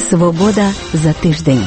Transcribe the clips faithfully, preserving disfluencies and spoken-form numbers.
Свобода за тиждень.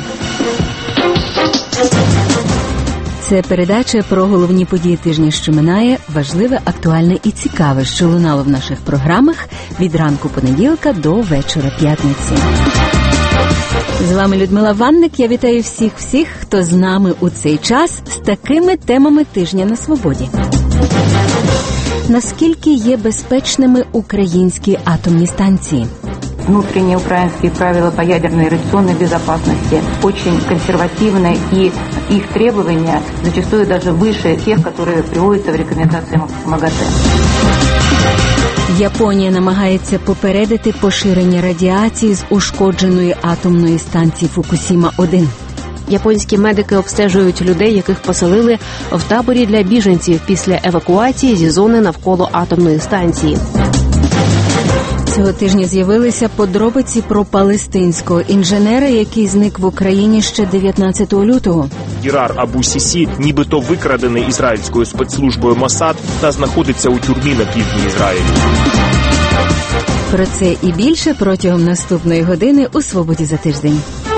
Це передача про головні події тижня, що минає, важливе, актуальне і цікаве, що лунало в наших програмах від ранку понеділка до вечора п'ятниці. З вами Людмила Ванник. Я вітаю всіх-всіх, хто з нами у цей час з такими темами тижня на свободі. Наскільки є безпечними українські атомні станції? Внутренние украинские правила по ядерной и радиационной безопасности очень консервативны, и их требования зачастую даже выше тех, которые приводятся в рекомендациях МАГАТЭ. Японія намагається попередити поширення радіації з ушкодженої атомної станції Фукусіма один. Японські медики обстежують людей, яких поселили в таборі для біженців після евакуації зі зони навколо атомної станції. Цього тижня з'явилися подробиці про палестинського інженера, який зник в Україні ще дев'ятнадцятого лютого. Дірар Абу-Сісі нібито викрадений ізраїльською спецслужбою Мосад та знаходиться у тюрмі на півдні Ізраїлю. Про це і більше протягом наступної години у «Свободі за тиждень».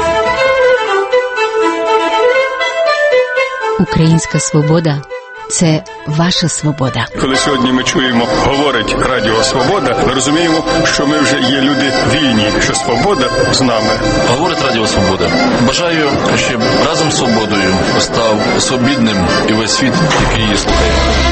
Українська свобода – це ваша свобода. Коли сьогодні ми чуємо, говорить Радіо Свобода, ми розуміємо, що ми вже є люди вільні, що свобода з нами. Говорить Радіо Свобода. Бажаю, щоб разом з свободою став свобідним і весь світ, який її слухає.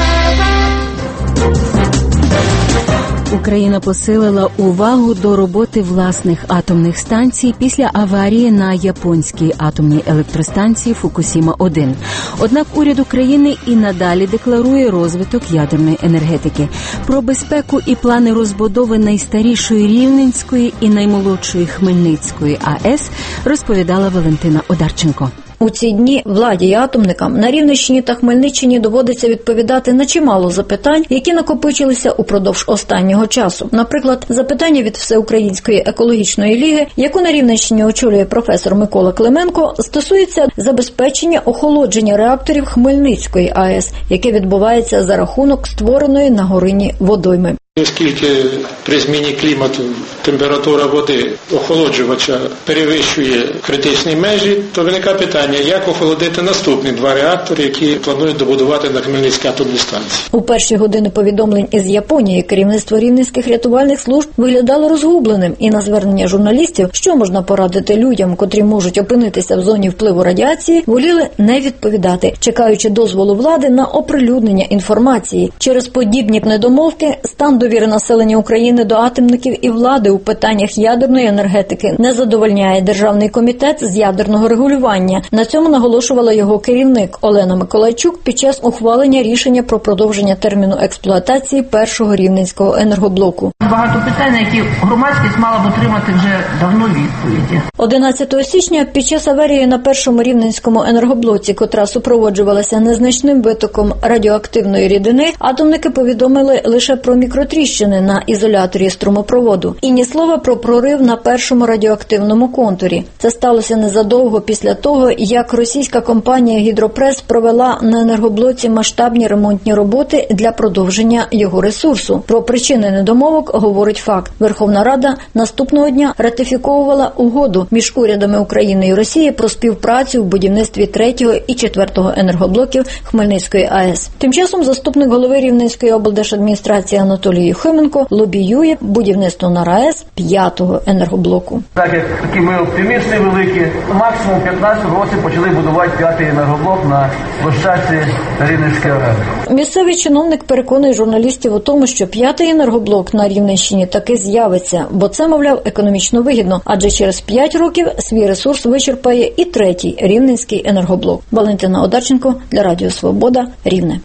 Україна посилила увагу до роботи власних атомних станцій після аварії на японській атомній електростанції Фукусіма один. Однак уряд України і надалі декларує розвиток ядерної енергетики. Про безпеку і плани розбудови найстарішої Рівненської і наймолодшої Хмельницької АЕС розповідала Валентина Одарченко. У ці дні владі і атомникам на Рівненщині та Хмельниччині доводиться відповідати на чимало запитань, які накопичилися упродовж останнього часу. Наприклад, запитання від Всеукраїнської екологічної ліги, яку на Рівненщині очолює професор Микола Клименко, стосується забезпечення охолодження реакторів Хмельницької АЕС, яке відбувається за рахунок створеної на Горині водойми. Оскільки при зміні клімату температура води охолоджувача перевищує критичні межі, то виникає питання, як охолодити наступні два реактори, які планують добудувати на Хмельницькій атомній станції. У перші години повідомлень із Японії керівництво рівненських рятувальних служб виглядало розгубленим, і на звернення журналістів, що можна порадити людям, котрі можуть опинитися в зоні впливу радіації, воліли не відповідати, чекаючи дозволу влади на оприлюднення інформації. Через подібні недомовки стан довіри населення України до атомників і влади у питаннях ядерної енергетики не задовольняє Державний комітет з ядерного регулювання. На цьому наголошувала його керівник Олена Миколайчук під час ухвалення рішення про продовження терміну експлуатації першого рівненського енергоблоку. Багато питань, на які громадськість мала б отримати вже давно відповіді. одинадцятого січня під час аварії на першому рівненському енергоблоці, котра супроводжувалася незначним витоком радіоактивної рідини, атомники повідомили лише про мікротріщини на ізоляторі струмопроводу. І ні слова про прорив на першому радіоактивному контурі. Це сталося незадовго після того, як російська компанія «Гідропрес» провела на енергоблоці масштабні ремонтні роботи для продовження його ресурсу. Про причини недомовок говорить факт. Верховна Рада наступного дня ратифіковувала угоду між урядами України і Росії про співпрацю в будівництві третього і четвертого енергоблоків Хмельницької АЕС. Тим часом заступник голови Рівненської облдержадміністрації Анатолій Юхименко лобіює будівництво на РАЕС п'ятого енергоблоку. Так як такі ми оптимісти великі, максимум п'ятнадцятого році почали будувати п'ятий енергоблок на площадці Рівненської АЕС. Місцевий чиновник переконує журналістів у тому, що п'ятий енергоблок на Рівненщині таки з'явиться, бо це, мовляв, економічно вигідно, адже через п'ять років свій ресурс вичерпає і третій Рівненський енергоблок. Валентина Одарченко для Радіо Свобода, Рівне.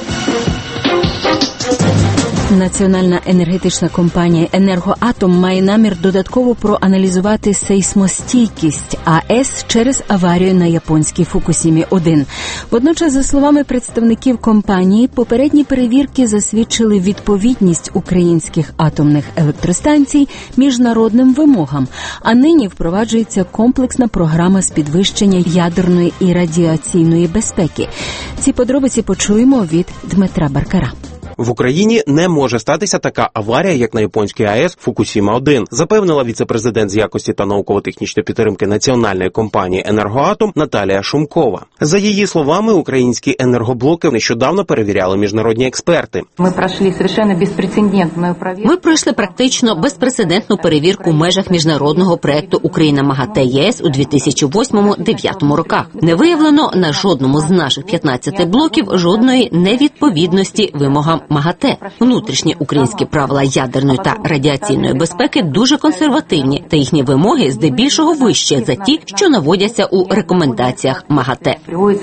Національна енергетична компанія «Енергоатом» має намір додатково проаналізувати сейсмостійкість АЕС через аварію на японській Фукусімі один. Водночас, за словами представників компанії, попередні перевірки засвідчили відповідність українських атомних електростанцій міжнародним вимогам, а нині впроваджується комплексна програма з підвищення ядерної і радіаційної безпеки. Ці подробиці почуємо від Дмитра Баркара. В Україні не може статися така аварія, як на японській АЕС Фукусіма один, запевнила віце-президент з якості та науково-технічної підтримки національної компанії «Енергоатом» Наталія Шумкова. За її словами, українські енергоблоки нещодавно перевіряли міжнародні експерти. Ми пройшли совершенно безпрецедентну перевірку. Ми пройшли практично безпрецедентну перевірку в межах міжнародного проекту «Україна МАГАТЕ ЄС» у дві тисячі восьмому - дві тисячі дев'ятому роках. Не виявлено на жодному з наших п'ятнадцяти блоків жодної невідповідності вимогам МАГАТЕ. Внутрішні українські правила ядерної та радіаційної безпеки дуже консервативні, та їхні вимоги здебільшого вищі за ті, що наводяться у рекомендаціях МАГАТЕ.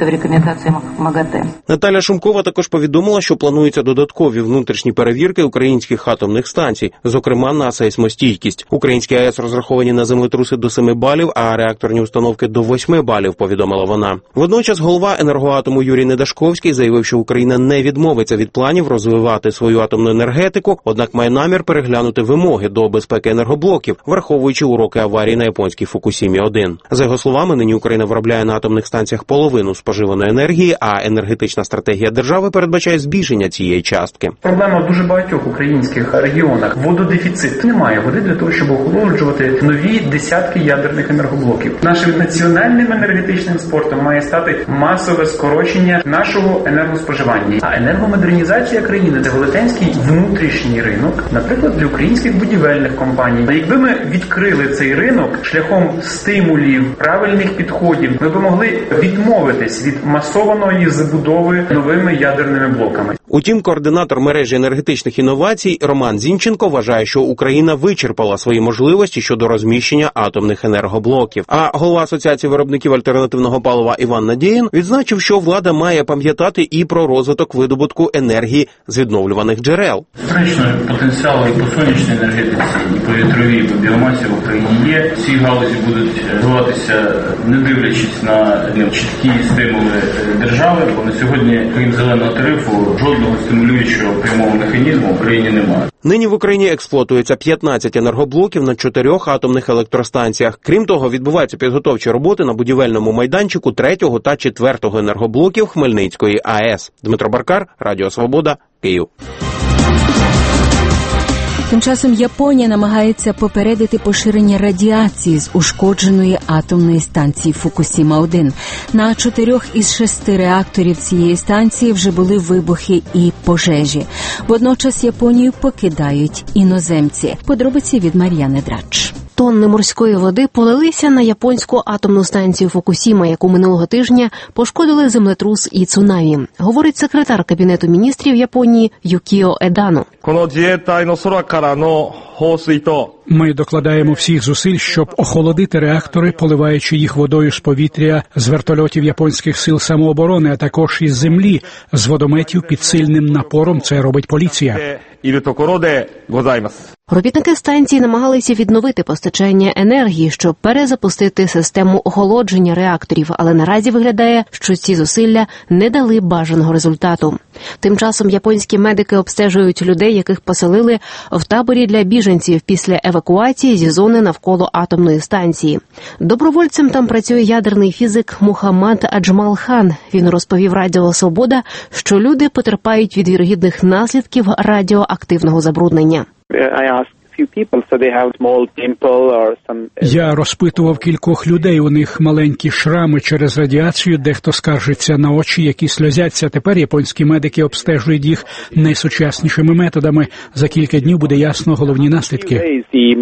Наталя Шумкова також повідомила, що плануються додаткові внутрішні перевірки українських атомних станцій, зокрема на сейсмостійкість. Українські АЕС розраховані на землетруси до семи балів, а реакторні установки до восьми балів, повідомила вона. Водночас голова «Енергоатому» Юрій Недашковський заявив, що Україна не відмовиться від планів розвивати свою атомну енергетику, однак має намір переглянути вимоги до безпеки енергоблоків, враховуючи уроки аварії на японській Фукусімі один. За його словами, нині Україна виробляє на атомних станціях половину споживаної енергії, а енергетична стратегія держави передбачає збільшення цієї частки. Проблема в дуже багатьох українських регіонах. Вододефіцит. Немає води для того, щоб охолоджувати нові десятки ядерних енергоблоків. Нашим національним енергетичним спортом має стати масове скорочення нашого енергоспоживання. А енергомодернізація країни – це велетенський внутрішній ринок, наприклад, для українських будівельних компаній. Якби ми відкрили цей ринок шляхом стимулів, правильних підходів, ми б могли відмовитись від масованої забудови новими ядерними блоками. Утім, координатор мережі енергетичних інновацій Роман Зінченко вважає, що Україна вичерпала свої можливості щодо розміщення атомних енергоблоків. А голова Асоціації виробників альтернативного палива Іван Надєїн відзначив, що влада має пам'ятати і про розвиток видобутку енергії з відновлюваних джерел. Історичний потенціал і по сонячній енергетиці, і по вітровій, і по біомасі в Україні є. Ці галузі будуть розвиватися, не дивлячись на чіткі стимули держави, бо на сьогодні, крім зеленого тарифу, жодного стимулюючого прямого механізму в Україні немає. Нині в Україні експлуатується п'ятнадцять енергоблоків на чотирьох атомних електростанціях. Крім того, відбуваються підготовчі роботи на будівельному майданчику третього та четвертого енергоблоків Хмельницької АЕС. Дмитро Баркар, Радіо Свобода, Київ. Тим часом Японія намагається попередити поширення радіації з ушкодженої атомної станції Фукусіма один. На чотирьох із шести реакторів цієї станції вже були вибухи і пожежі. Водночас Японію покидають іноземці. Подробиці від Мар'яни Драч. Тонни морської води полилися на японську атомну станцію Фукусіма, яку минулого тижня пошкодили землетрус і цунамі, говорить секретар Кабінету міністрів Японії Юкіо Едано. Ми докладаємо всіх зусиль, щоб охолодити реактори, поливаючи їх водою з повітря, з вертольотів японських сил самооборони, а також із землі, з водометів під сильним напором. Це робить поліція. Робітники станції намагалися відновити постачання енергії, щоб перезапустити систему охолодження реакторів, але наразі виглядає, що ці зусилля не дали бажаного результату. Тим часом японські медики обстежують людей, яких поселили в таборі для біженців після евакуації зі зони навколо атомної станції. Добровольцем там працює ядерний фізик Мухаммад Аджмал-хан. Він розповів Радіо Свобода, що люди потерпають від вірогідних наслідків радіоактивного забруднення. Я розпитував кількох людей, у них маленькі шрами через радіацію, дехто скаржиться на очі, які сльозяться. Тепер японські медики обстежують їх найсучаснішими методами. За кілька днів буде ясно головні наслідки.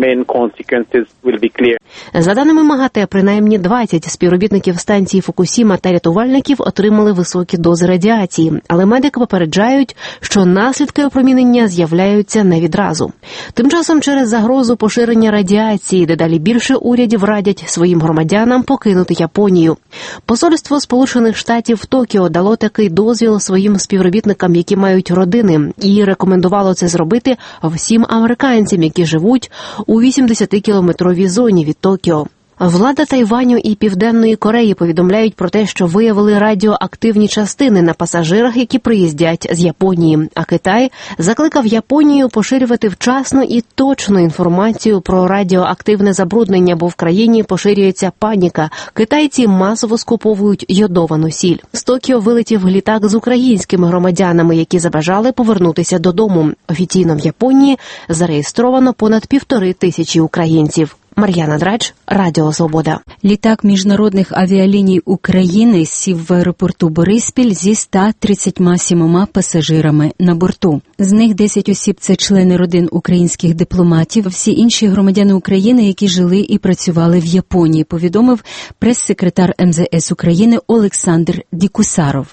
За даними МАГАТЕ, принаймні двадцять співробітників станції Фукусіма та рятувальників отримали високі дози радіації, але медики попереджають, що наслідки опромінення з'являються не відразу. Тим часом через загрозу поширення радіації дедалі більше урядів радять своїм громадянам покинути Японію. Посольство Сполучених Штатів в Токіо дало такий дозвіл своїм співробітникам, які мають родини, і рекомендувало це зробити всім американцям, які живуть у вісімдесятикілометровій зоні від Токіо. Влада Тайваню і Південної Кореї повідомляють про те, що виявили радіоактивні частини на пасажирах, які приїздять з Японії. А Китай закликав Японію поширювати вчасну і точну інформацію про радіоактивне забруднення, бо в країні поширюється паніка. Китайці масово скуповують йодовану сіль. З Токіо вилетів літак з українськими громадянами, які забажали повернутися додому. Офіційно в Японії зареєстровано понад півтори тисячі українців. Мар'яна Драч, Радіо Свобода. Літак міжнародних авіаліній України сів в аеропорту Бориспіль зі ста тридцятьма сімома пасажирами на борту. З них десять осіб – це члени родин українських дипломатів, всі інші громадяни України, які жили і працювали в Японії, повідомив прес-секретар ем зе ес України Олександр Дікусаров.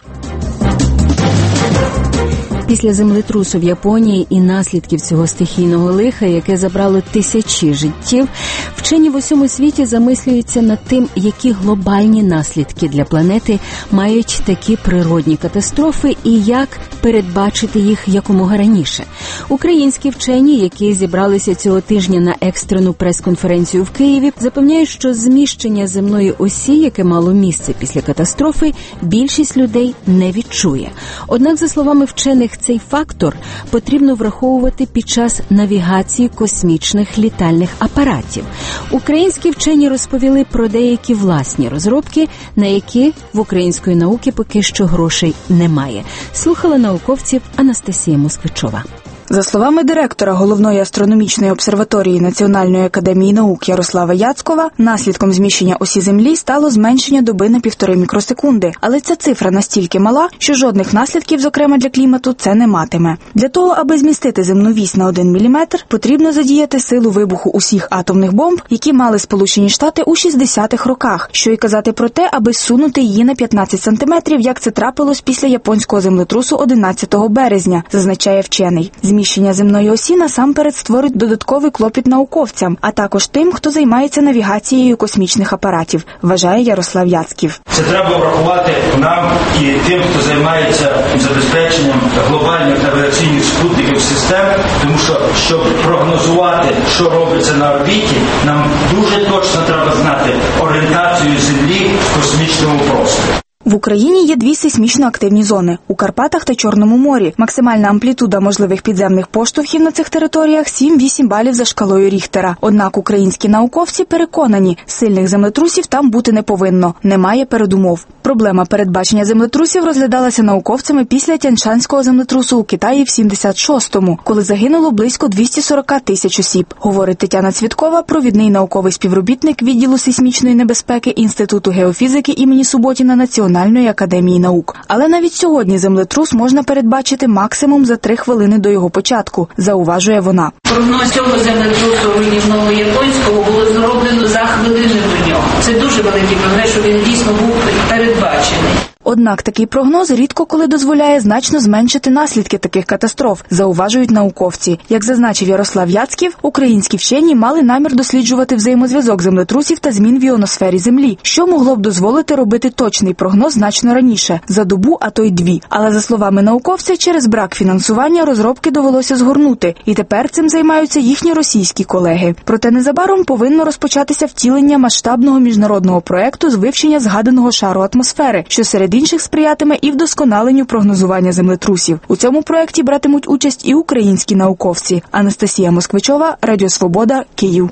Після землетрусу в Японії і наслідків цього стихійного лиха, яке забрало тисячі життів, вчені в усьому світі замислюються над тим, які глобальні наслідки для планети мають такі природні катастрофи і як передбачити їх якомога раніше. Українські вчені, які зібралися цього тижня на екстрену прес-конференцію в Києві, запевняють, що зміщення земної осі, яке мало місце після катастрофи, більшість людей не відчує. Однак, за словами вчених, цей фактор потрібно враховувати під час навігації космічних літальних апаратів. Українські вчені розповіли про деякі власні розробки, на які в української науки поки що грошей немає. Слухала науковців Анастасія Москвичова. За словами директора Головної астрономічної обсерваторії Національної академії наук Ярослава Яцкова, наслідком зміщення осі Землі стало зменшення доби на півтори мікросекунди. Але ця цифра настільки мала, що жодних наслідків, зокрема для клімату, це не матиме. Для того, аби змістити земну вісь на один міліметр, потрібно задіяти силу вибуху усіх атомних бомб, які мали Сполучені Штати у шістдесятих роках, що й казати про те, аби зсунути її на п'ятнадцять сантиметрів, як це трапилось після японського землетрусу одинадцятого березня, зазначає вчений. Зміщення земної осі насамперед створить додатковий клопіт науковцям, а також тим, хто займається навігацією космічних апаратів, вважає Ярослав Яцків. Це треба врахувати нам і тим, хто займається забезпеченням глобальних навігаційних спутників систем, тому що, щоб прогнозувати, що робиться на орбіті, нам дуже точно треба знати орієнтацію Землі в космічному просторі. В Україні є дві сейсмічно активні зони – у Карпатах та Чорному морі. Максимальна амплітуда можливих підземних поштовхів на цих територіях – сім-вісім балів за шкалою Ріхтера. Однак українські науковці переконані – сильних землетрусів там бути не повинно, немає передумов. Проблема передбачення землетрусів розглядалася науковцями після Тяньшанського землетрусу у Китаї в сімдесят шостому, коли загинуло близько двісті сорок тисяч осіб, говорить Тетяна Цвіткова, провідний науковий співробітник відділу сейсмічної небезпеки Інституту геофізики імені Суботіна Національної академії наук. Але навіть сьогодні землетрус можна передбачити максимум за три хвилини до його початку, зауважує вона. Прогноз цього землетрусу руйнівного японського було зроблено за хвилини до нього. Це дуже великий прогноз, що він дійсно був передбачений. Однак такий прогноз рідко коли дозволяє значно зменшити наслідки таких катастроф, зауважують науковці. Як зазначив Ярослав Яцків, українські вчені мали намір досліджувати взаємозв'язок землетрусів та змін в іоносфері Землі, що могло б дозволити робити точний прогноз значно раніше – за добу, а то й дві. Але, за словами науковця, через брак фінансування розробки довелося згорнути, і тепер цим займаються їхні російські колеги. Проте незабаром повинно розпочатися втілення масштабного міжнародного проекту з вивчення згаданого шару атмосфери, що серед інших сприятиме і вдосконаленню прогнозування землетрусів. У цьому проєкті братимуть участь і українські науковці. Анастасія Москвичова, Радіо Свобода, Київ.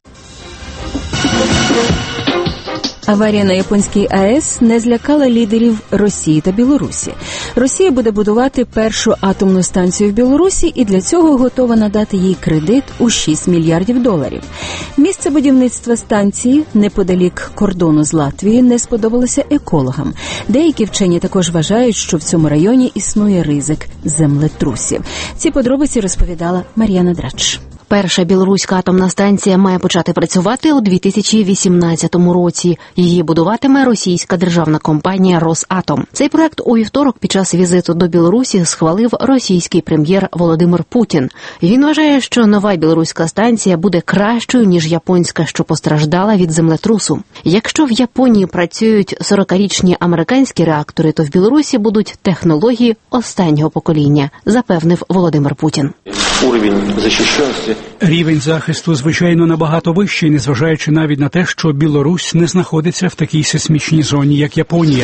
Аварія на японській АЕС не злякала лідерів Росії та Білорусі. Росія буде будувати першу атомну станцію в Білорусі і для цього готова надати їй кредит у шість мільярдів доларів. Місце будівництва станції неподалік кордону з Латвією не сподобалося екологам. Деякі вчені також вважають, що в цьому районі існує ризик землетрусів. Ці подробиці розповідала Мар'яна Драч. Перша білоруська атомна станція має почати працювати у дві тисячі вісімнадцятому році. Її будуватиме російська державна компанія «Росатом». Цей проект у вівторок під час візиту до Білорусі схвалив російський прем'єр Володимир Путін. Він вважає, що нова білоруська станція буде кращою, ніж японська, що постраждала від землетрусу. Якщо в Японії працюють сорокарічні американські реактори, то в Білорусі будуть технології останнього покоління, запевнив Володимир Путін. Уровень защищенности Рівень захисту, звичайно, набагато вищий, незважаючи навіть на те, що Білорусь не знаходиться в такій сейсмічній зоні, як Японія.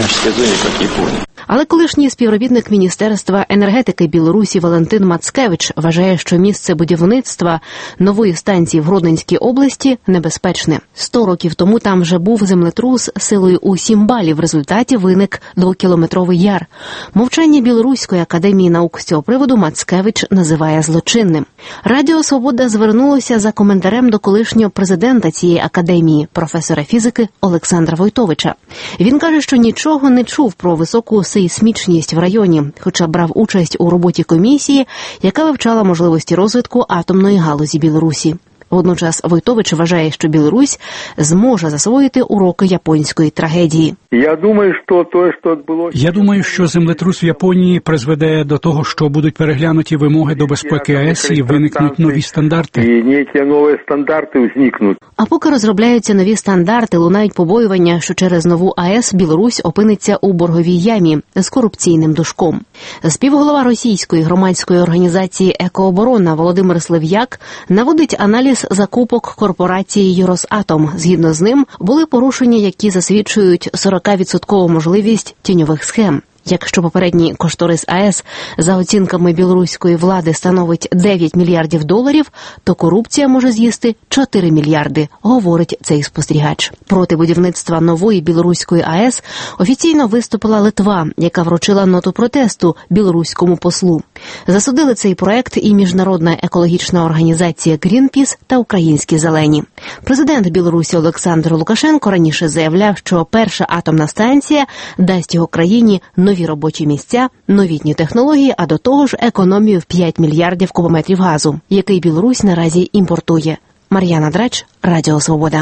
Але колишній співробітник Міністерства енергетики Білорусі Валентин Мацкевич вважає, що місце будівництва нової станції в Гродненській області небезпечне. Сто років тому там вже був землетрус силою у сім балів. В результаті виник двокілометровий яр. Мовчання Білоруської академії наук з цього приводу Мацкевич називає злочинним. Радіо «Свобода» звернулося за коментарем до колишнього президента цієї академії, професора фізики Олександра Войтовича. Він каже, що нічого не чув про високу сейсмічність в районі, хоча брав участь у роботі комісії, яка вивчала можливості розвитку атомної галузі Білорусі. Водночас Войтович вважає, що Білорусь зможе засвоїти уроки японської трагедії. Я думаю, що то, що було... Я думаю, що землетрус в Японії призведе до того, що будуть переглянуті вимоги до безпеки АЕС і виникнуть нові стандарти. І ніякі нові стандарти зникнуть. А поки розробляються нові стандарти, лунають побоювання, що через нову АЕС Білорусь опиниться у борговій ямі з корупційним душком. Співголова російської громадської організації «Екооборона» Володимир Слив'як наводить аналіз закупок корпорації «Росатом». Згідно з ним, були порушення, які засвідчують сорок відсотків можливість тіньових схем. Якщо попередній кошторис АЕС за оцінками білоруської влади становить дев'ять мільярдів доларів, то корупція може з'їсти чотири мільярди, говорить цей спостерігач. Проти будівництва нової білоруської АЕС офіційно виступила Литва, яка вручила ноту протесту білоруському послу. Засудили цей проект і міжнародна екологічна організація «Грінпіс» та українські «Зелені». Президент Білорусі Олександр Лукашенко раніше заявляв, що перша атомна станція дасть його країні нові робочі місця, новітні технології, а до того ж економію в п'ять мільярдів кубометрів газу, який Білорусь наразі імпортує. Мар'яна Драч, Радіо Свобода.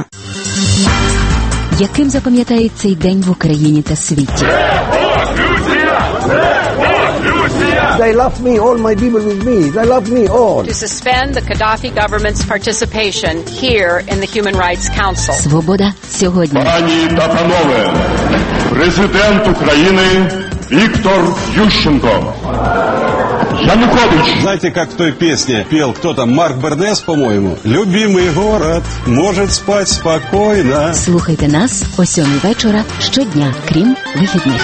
Яким запам'ятають цей день в Україні та світі? They love me, all my people with me. They love me all. To suspend the Gaddafi government's participation here in the Human Rights Council. Свобода сьогодні. Пані та панове, президент України Віктор Ющенко. Янукович. Знаете, как в той песне пел кто там, Марк Бернес, по-моему? «Любимый город может спать спокойно». Слухайте нас о сьомій вечора щодня, крім вихідних.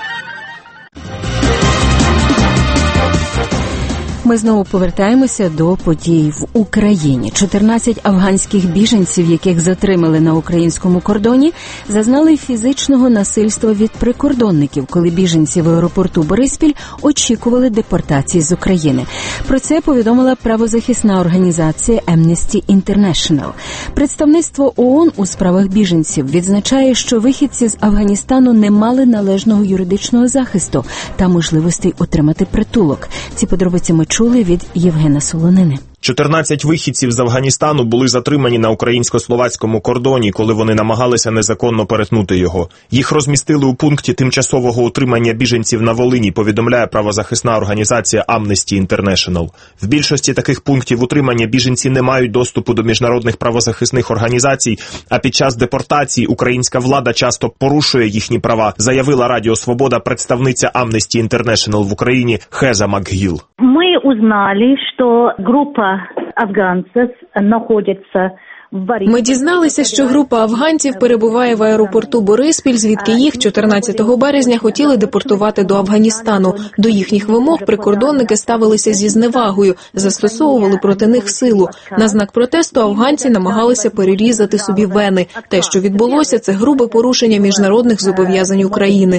Ми знову повертаємося до подій в Україні. чотирнадцять афганських біженців, яких затримали на українському кордоні, зазнали фізичного насильства від прикордонників, коли біженці в аеропорту Бориспіль очікували депортації з України. Про це повідомила правозахисна організація Amnesty International. Представництво ООН у справах біженців відзначає, що вихідці з Афганістану не мали належного юридичного захисту та можливостей отримати притулок. Ці подробиці ми чули від Євгена Солонини. чотирнадцять вихідців з Афганістану були затримані на українсько-словацькому кордоні, коли вони намагалися незаконно перетнути його. Їх розмістили у пункті тимчасового утримання біженців на Волині, повідомляє правозахисна організація Amnesty International. В більшості таких пунктів утримання біженці не мають доступу до міжнародних правозахисних організацій, а під час депортації українська влада часто порушує їхні права, заявила Радіо Свобода представниця Amnesty International в Україні Хеза Макгіл. Ми узнали, що група афганців знаходиться Ми дізналися, що група афганців перебуває в аеропорту Бориспіль, звідки їх чотирнадцятого березня хотіли депортувати до Афганістану. До їхніх вимог прикордонники ставилися зі зневагою, застосовували проти них силу. На знак протесту афганці намагалися перерізати собі вени. Те, що відбулося, це грубе порушення міжнародних зобов'язань України.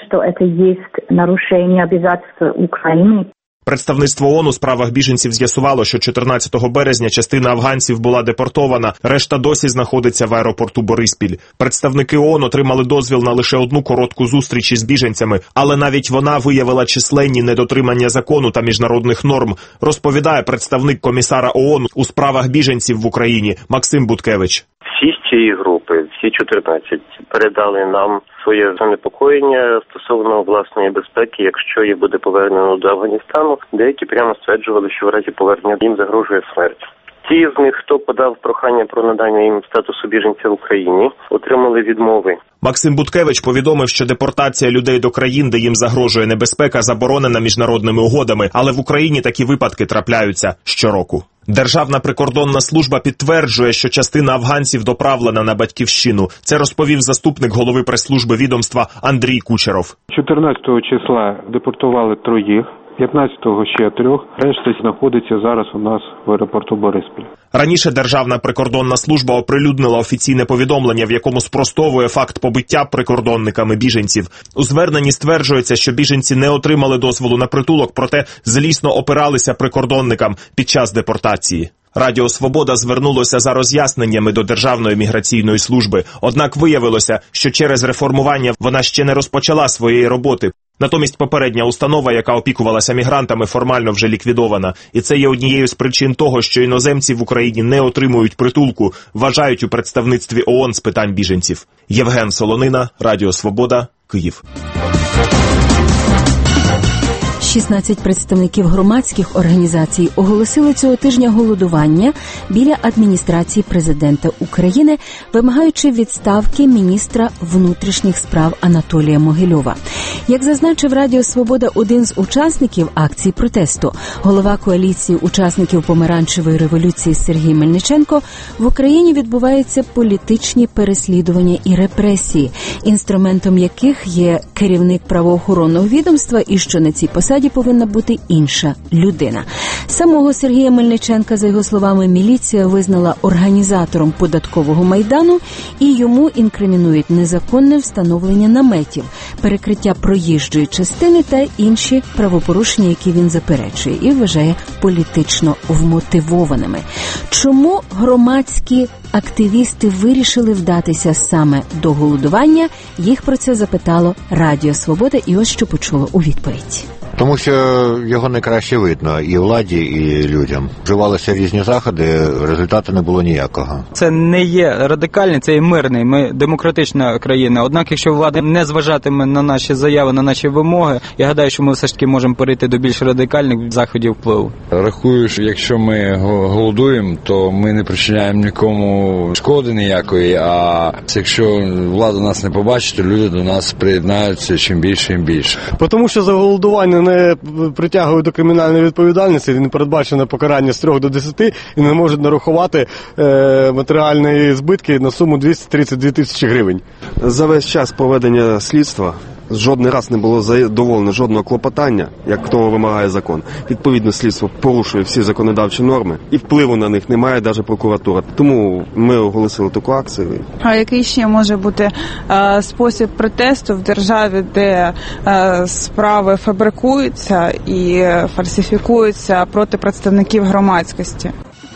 Представництво ООН у справах біженців з'ясувало, що чотирнадцятого березня частина афганців була депортована, решта досі знаходиться в аеропорту Бориспіль. Представники ООН отримали дозвіл на лише одну коротку зустріч із біженцями, але навіть вона виявила численні недотримання закону та міжнародних норм, розповідає представник комісара ООН у справах біженців в Україні Максим Буткевич. Всі з цієї групи, всі чотирнадцять, передали нам своє занепокоєння стосовно власної безпеки, якщо їх буде повернено до Афганістану. Деякі прямо стверджували, що в разі повернення їм загрожує смерть. Ті з них, хто подав прохання про надання їм статусу біженця в Україні, отримали відмови. Максим Буткевич повідомив, що депортація людей до країн, де їм загрожує небезпека, заборонена міжнародними угодами, але в Україні такі випадки трапляються щороку. Державна прикордонна служба підтверджує, що частина афганців доправлена на батьківщину. Це розповів заступник голови прес-служби відомства Андрій Кучеров. чотирнадцятого числа депортували троїх, п'ятнадцятого ще трьох, решта знаходиться зараз у нас в аеропорту Бориспіль. Раніше Державна прикордонна служба оприлюднила офіційне повідомлення, в якому спростовує факт побиття прикордонниками біженців. У зверненні стверджується, що біженці не отримали дозволу на притулок, проте злісно опиралися прикордонникам під час депортації. Радіо «Свобода» звернулося за роз'ясненнями до Державної міграційної служби, однак виявилося, що через реформування вона ще не розпочала своєї роботи. Натомість попередня установа, яка опікувалася мігрантами, формально вже ліквідована. І це є однією з причин того, що іноземці в Україні не отримують притулку, вважають у представництві ООН з питань біженців. Євген Солонина, Радіо «Свобода», Київ. шістнадцять представників громадських організацій оголосили цього тижня голодування біля адміністрації президента України, вимагаючи відставки міністра внутрішніх справ Анатолія Могильова. Як зазначив Радіо «Свобода» один з учасників акції протесту, голова коаліції учасників помаранчевої революції Сергій Мельниченко, в Україні відбуваються політичні переслідування і репресії, інструментом яких є керівник правоохоронного відомства і що на цій посаді повинна бути інша людина. Самого Сергія Мельниченка, за його словами, міліція визнала організатором податкового майдану і йому інкримінують незаконне встановлення наметів, перекриття проїжджої частини та інші правопорушення, які він заперечує і вважає політично вмотивованими. Чому громадські активісти вирішили вдатися саме до голодування? Їх про це запитало Радіо «Свобода», і ось що почуло у відповідь. Тому що його найкраще видно і владі, і людям. Вживалися різні заходи, результату не було ніякого. Це не є радикальний, це є мирний. Ми демократична країна. Однак, якщо влада не зважатиме на наші заяви, на наші вимоги, я гадаю, що ми все ж таки можемо перейти до більш радикальних заходів впливу. Рахую, що якщо ми голодуємо, то ми не причиняємо нікому шкоди ніякої, а якщо влада нас не побачить, то люди до нас приєднаються чим більше і більше. Тому що за голодування не притягують до кримінальної відповідальності, не передбачено покарання з трьох до десяти і не можуть нарахувати е, матеріальні збитки на суму двісті тридцять дві тисячі гривень. За весь час проведення слідства жодний раз не було задоволено жодного клопотання, як того вимагає закон. Відповідно, слідство порушує всі законодавчі норми і впливу на них немає навіть прокуратура. Тому ми оголосили таку акцію. А який ще може бути е, спосіб протесту в державі, де е, справи фабрикуються і фальсифікуються проти представників громадськості?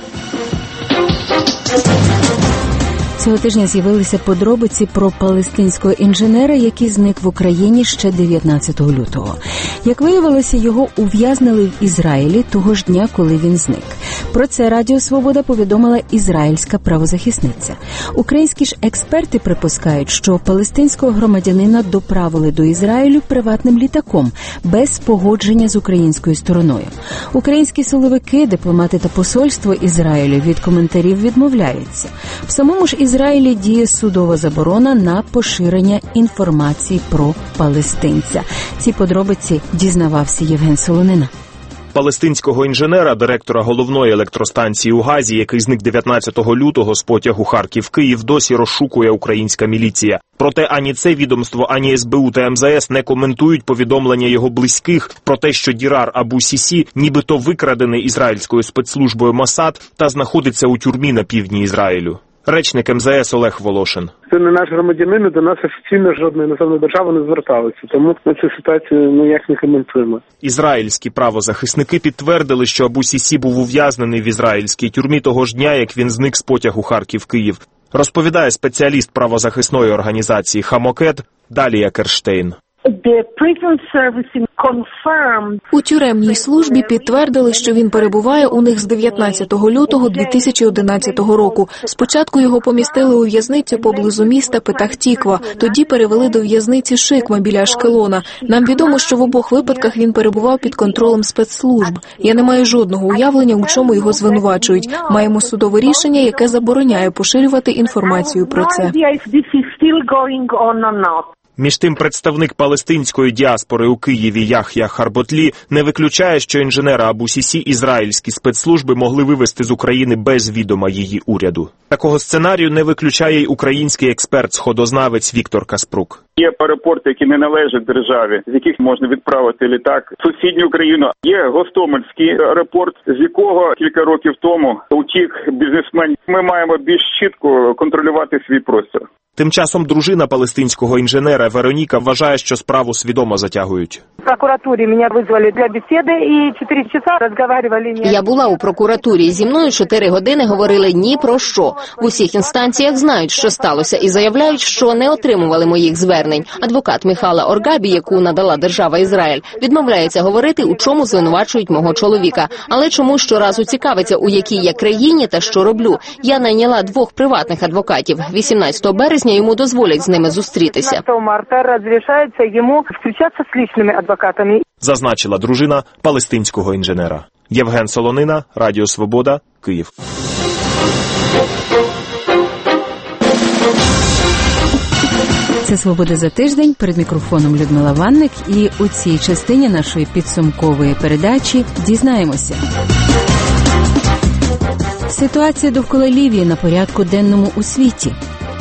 Цього тижня з'явилися подробиці про палестинського інженера, який зник в Україні ще дев'ятнадцятого лютого. Як виявилося, його ув'язнили в Ізраїлі того ж дня, коли він зник. Про це Радіо «Свобода» повідомила ізраїльська правозахисниця. Українські ж експерти припускають, що палестинського громадянина доправили до Ізраїлю приватним літаком, без погодження з українською стороною. Українські силовики, дипломати та посольство Ізраїлю від коментарів відмовляються. В самому ж Ізраїлі діє судова заборона на поширення інформації про палестинця. Ці подробиці дізнавався Євген Солонина. Палестинського інженера, директора головної електростанції у Газі, який зник дев'ятнадцятого лютого з потягу Харків-Київ, досі розшукує українська міліція. Проте ані це відомство, ані ес бе у та ем зе ес не коментують повідомлення його близьких про те, що Дірар Абу-Сісі нібито викрадений ізраїльською спецслужбою Мосад та знаходиться у тюрмі на півдні Ізраїлю. Речник ем зе ес Олег Волошин. Це не наш громадянин, і до нас офіційно жодної іноземної держави не зверталися. Тому ми цю ситуацію ніяк не коментуємо. Ізраїльські правозахисники підтвердили, що Абу-Сісі був ув'язнений в ізраїльській тюрмі того ж дня, як він зник з потягу Харків-Київ. Розповідає спеціаліст правозахисної організації «Хамокет» Далія Керштейн. У тюремній службі підтвердили, що він перебуває у них з дев'ятнадцятого лютого дві тисячі одинадцятого року. Спочатку його помістили у в'язницю поблизу міста Петах-Тіква, тоді перевели до в'язниці Шикма біля Ашкелона. Нам відомо, що в обох випадках він перебував під контролем спецслужб. Я не маю жодного уявлення, у чому його звинувачують. Маємо судове рішення, яке забороняє поширювати інформацію про це. Між тим, представник палестинської діаспори у Києві Ях'я Харботлі не виключає, що інженера Абу-Сісі ізраїльські спецслужби могли вивезти з України без відома її уряду. Такого сценарію не виключає й український експерт-сходознавець Віктор Каспрук. Є аеропорти, які не належать державі, з яких можна відправити літак в сусідню країну. Є Гостомельський аеропорт, з якого кілька років тому утік бізнесмен. Ми маємо більш чітко контролювати свій простір. Тим часом дружина палестинського інженера Вероніка вважає, що справу свідомо затягують. В прокуратурі мене визвали для бесіди і чотири часа розмовляли. Я була у прокуратурі, зі мною чотири години говорили ні про що. В усіх інстанціях знають, що сталося, і заявляють, що не отримували моїх звернень. Адвокат Міхала Оргабі, яку надала держава Ізраїль, відмовляється говорити, у чому звинувачують мого чоловіка. Але чому щоразу цікавиться, у якій я країні та що роблю. Я найняла двох приватних адвокатів. вісімнадцятого березня йому дозволять з ними зустрітися. вісімнадцятого марта розрішається йому зустрічатися з лічними адвокатами. Зазначила дружина палестинського інженера. Євген Солонина, Радіо Свобода, Київ. Це «Свобода за тиждень». Перед мікрофоном Людмила Ванник. І у цій частині нашої підсумкової передачі дізнаємося. Ситуація довкола Лівії на порядку денному у світі.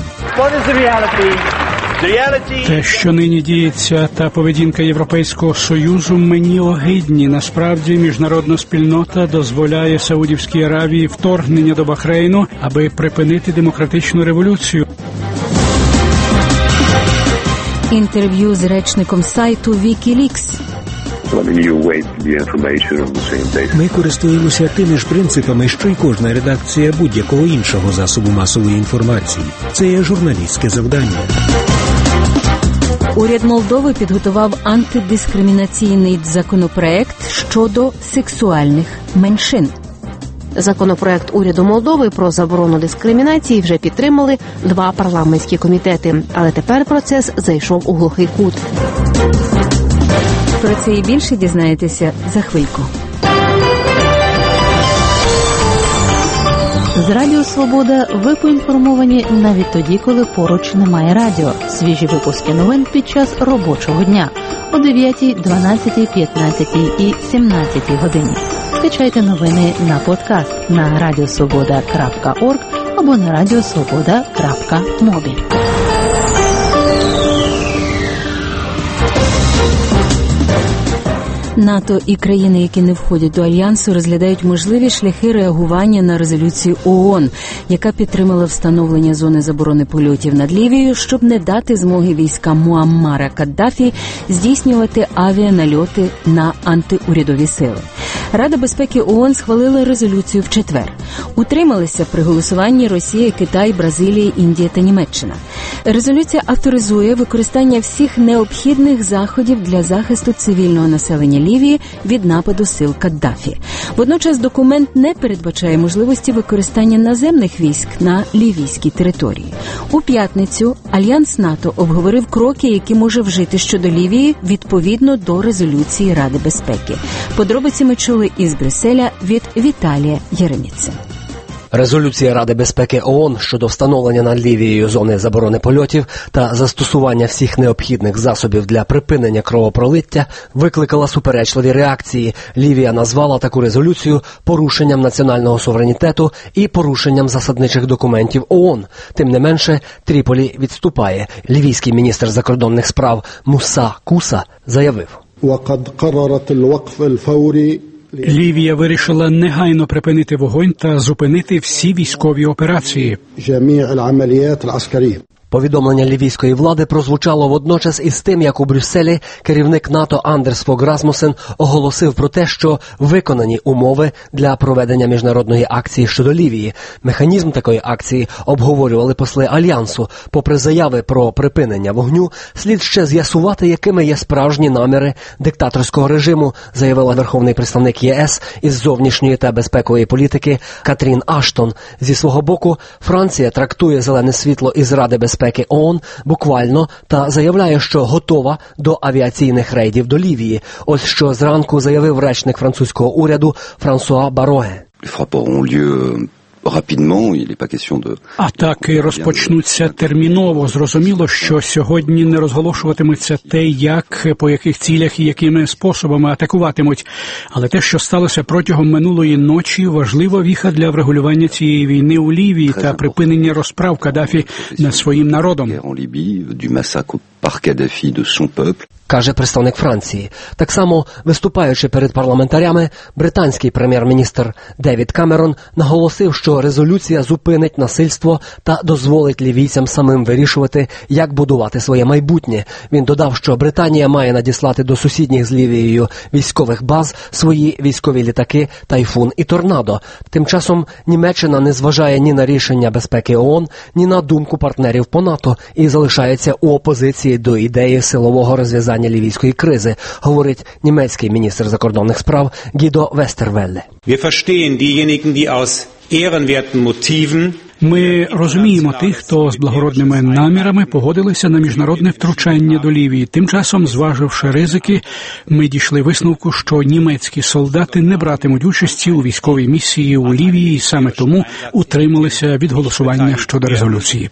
Те, що нині діється, та поведінка Європейського Союзу мені огидні. Насправді, міжнародна спільнота дозволяє Саудівській Аравії вторгнення до Бахрейну, аби припинити демократичну революцію. Інтерв'ю з речником сайту Wikileaks. Ми користуємося тими ж принципами, що й кожна редакція будь-якого іншого засобу масової інформації. Це є журналістське завдання. Уряд Молдови підготував антидискримінаційний законопроект щодо сексуальних меншин. Законопроект уряду Молдови про заборону дискримінації вже підтримали два парламентські комітети. Але тепер процес зайшов у глухий кут. Про це і більше дізнаєтеся за хвильку. З Радіо Свобода ви поінформовані навіть тоді, коли поруч немає радіо. Свіжі випуски новин під час робочого дня о дев'ятій, дванадцятій, п'ятнадцятій і сімнадцятій годині. Скачайте новини на подкаст на радіосвобода крапка орг або на радіосвобода крапка мобі. НАТО і країни, які не входять до Альянсу, розглядають можливі шляхи реагування на резолюцію ООН, яка підтримала встановлення зони заборони польотів над Лівією, щоб не дати змоги військам Муаммара Каддафі здійснювати авіанальоти на антиурядові сили. Рада безпеки ООН схвалила резолюцію в четвер. Утрималися при голосуванні Росія, Китай, Бразилія, Індія та Німеччина. Резолюція авторизує використання всіх необхідних заходів для захисту цивільного населення Лівії від нападу сил Каддафі. Водночас документ не передбачає можливості використання наземних військ на лівійській території. У п'ятницю Альянс НАТО обговорив кроки, які може вжити щодо Лівії відповідно до резолюції Ради безпеки. Подробиці ми чули із Брюсселя від Віталія Єреміци. Резолюція Ради безпеки ООН щодо встановлення над Лівією зони заборони польотів та застосування всіх необхідних засобів для припинення кровопролиття викликала суперечливі реакції. Лівія назвала таку резолюцію порушенням національного суверенітету і порушенням засадничих документів ООН. Тим не менше, Тріполі відступає. Лівійський міністр закордонних справ Муса Куса заявив: Лівія вирішила негайно припинити вогонь та зупинити всі військові операції. Повідомлення лівійської влади прозвучало водночас із тим, як у Брюсселі керівник НАТО Андерс Фог Расмусен оголосив про те, що виконані умови для проведення міжнародної акції щодо Лівії. Механізм такої акції обговорювали посли Альянсу. Попри заяви про припинення вогню, слід ще з'ясувати, якими є справжні наміри диктаторського режиму, заявила верховний представник ЄС із зовнішньої та безпекової політики Катрін Аштон. Зі свого боку, Франція трактує зелене світло із Ради безпеки ООН буквально та заявляє, що готова до авіаційних рейдів до Лівії. Ось що зранку заявив речник французького уряду Франсуа Бароге. Атаки розпочнуться терміново. Зрозуміло, що сьогодні не розголошуватиметься те, як, по яких цілях і якими способами атакуватимуть. Але те, що сталося протягом минулої ночі, важлива віха для врегулювання цієї війни у Лівії та припинення розправ Каддафі над своїм народом. Каже представник Франції. Так само, виступаючи перед парламентарями, британський прем'єр-міністр Девід Камерон наголосив, що резолюція зупинить насильство та дозволить лівійцям самим вирішувати, як будувати своє майбутнє. Він додав, що Британія має надіслати до сусідніх з Лівією військових баз свої військові літаки «Тайфун» і «Торнадо». Тим часом Німеччина не зважає ні на рішення безпеки ООН, ні на думку партнерів по НАТО і залишається у опозиції до ідеї силового розв'язання лівійської кризи, говорить німецький міністр закордонних справ Гідо Вестервелле. Ми розуміємо тих, хто з благородними намірами погодилися на міжнародне втручання до Лівії. Тим часом, зваживши ризики, ми дійшли висновку, що німецькі солдати не братимуть участі у військовій місії у Лівії і саме тому утрималися від голосування щодо резолюції.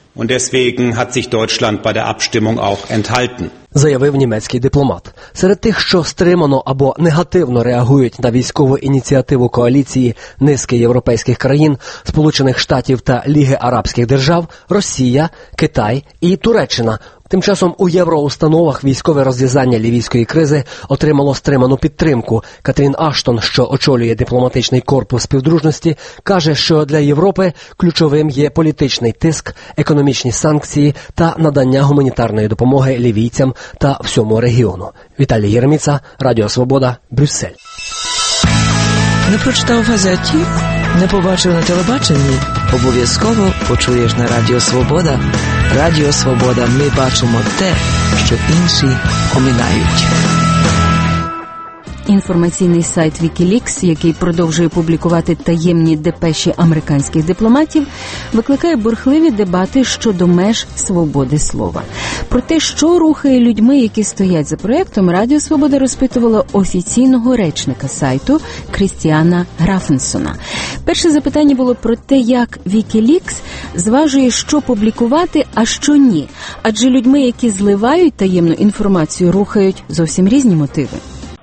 Заявив німецький дипломат. Серед тих, що стримано або негативно реагують на військову ініціативу коаліції низки європейських країн, Сполучених Штатів та Ліги Арабських Держав, Росія, Китай і Туреччина. Тим часом у євроустановах військове розв'язання лівійської кризи отримало стриману підтримку. Катрін Аштон, що очолює дипломатичний корпус співдружності, каже, що для Європи ключовим є політичний тиск, економічні санкції та надання гуманітарної допомоги лівійцям та всьому регіону. Віталій Єреміца, Радіо Свобода, Брюссель. Не прочитав в газеті? Не побачив на телебаченні? Обов'язково почуєш на Радіо Свобода. Радіо Свобода. Ми бачимо те, що інші оминають. Інформаційний сайт Вікілікс, який продовжує публікувати таємні депеші американських дипломатів, викликає бурхливі дебати щодо меж свободи слова. Про те, що рухає людьми, які стоять за проєктом, Радіо Свобода розпитувало офіційного речника сайту Крістіана Графенсона. Перше запитання було про те, як Вікілікс зважує, що публікувати, а що ні. Адже людьми, які зливають таємну інформацію, рухають зовсім різні мотиви.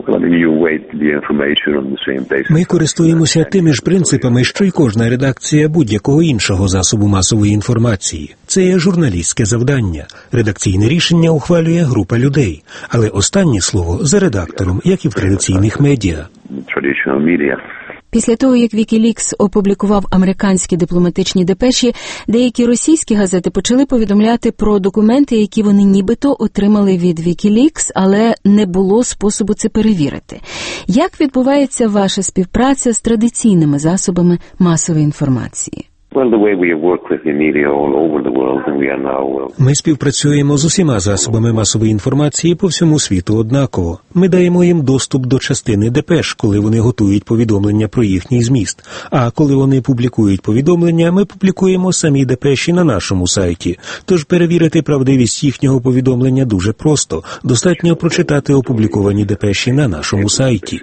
Ми користуємося тими ж принципами, що й кожна редакція будь-якого іншого засобу масової інформації. Це є журналістське завдання. Редакційне рішення ухвалює група людей. Але останнє слово за редактором, як і в традиційних медіа. Після того, як Вікілікс опублікував американські дипломатичні депеші, деякі російські газети почали повідомляти про документи, які вони нібито отримали від Вікілікс, але не було способу це перевірити. Як відбувається ваша співпраця з традиційними засобами масової інформації? Ми співпрацюємо з усіма засобами масової інформації по всьому світу однаково. Ми даємо їм доступ до частини депеш, коли вони готують повідомлення про їхній зміст. А коли вони публікують повідомлення, ми публікуємо самі депеші на нашому сайті. Тож перевірити правдивість їхнього повідомлення дуже просто. Достатньо прочитати опубліковані депеші на нашому сайті.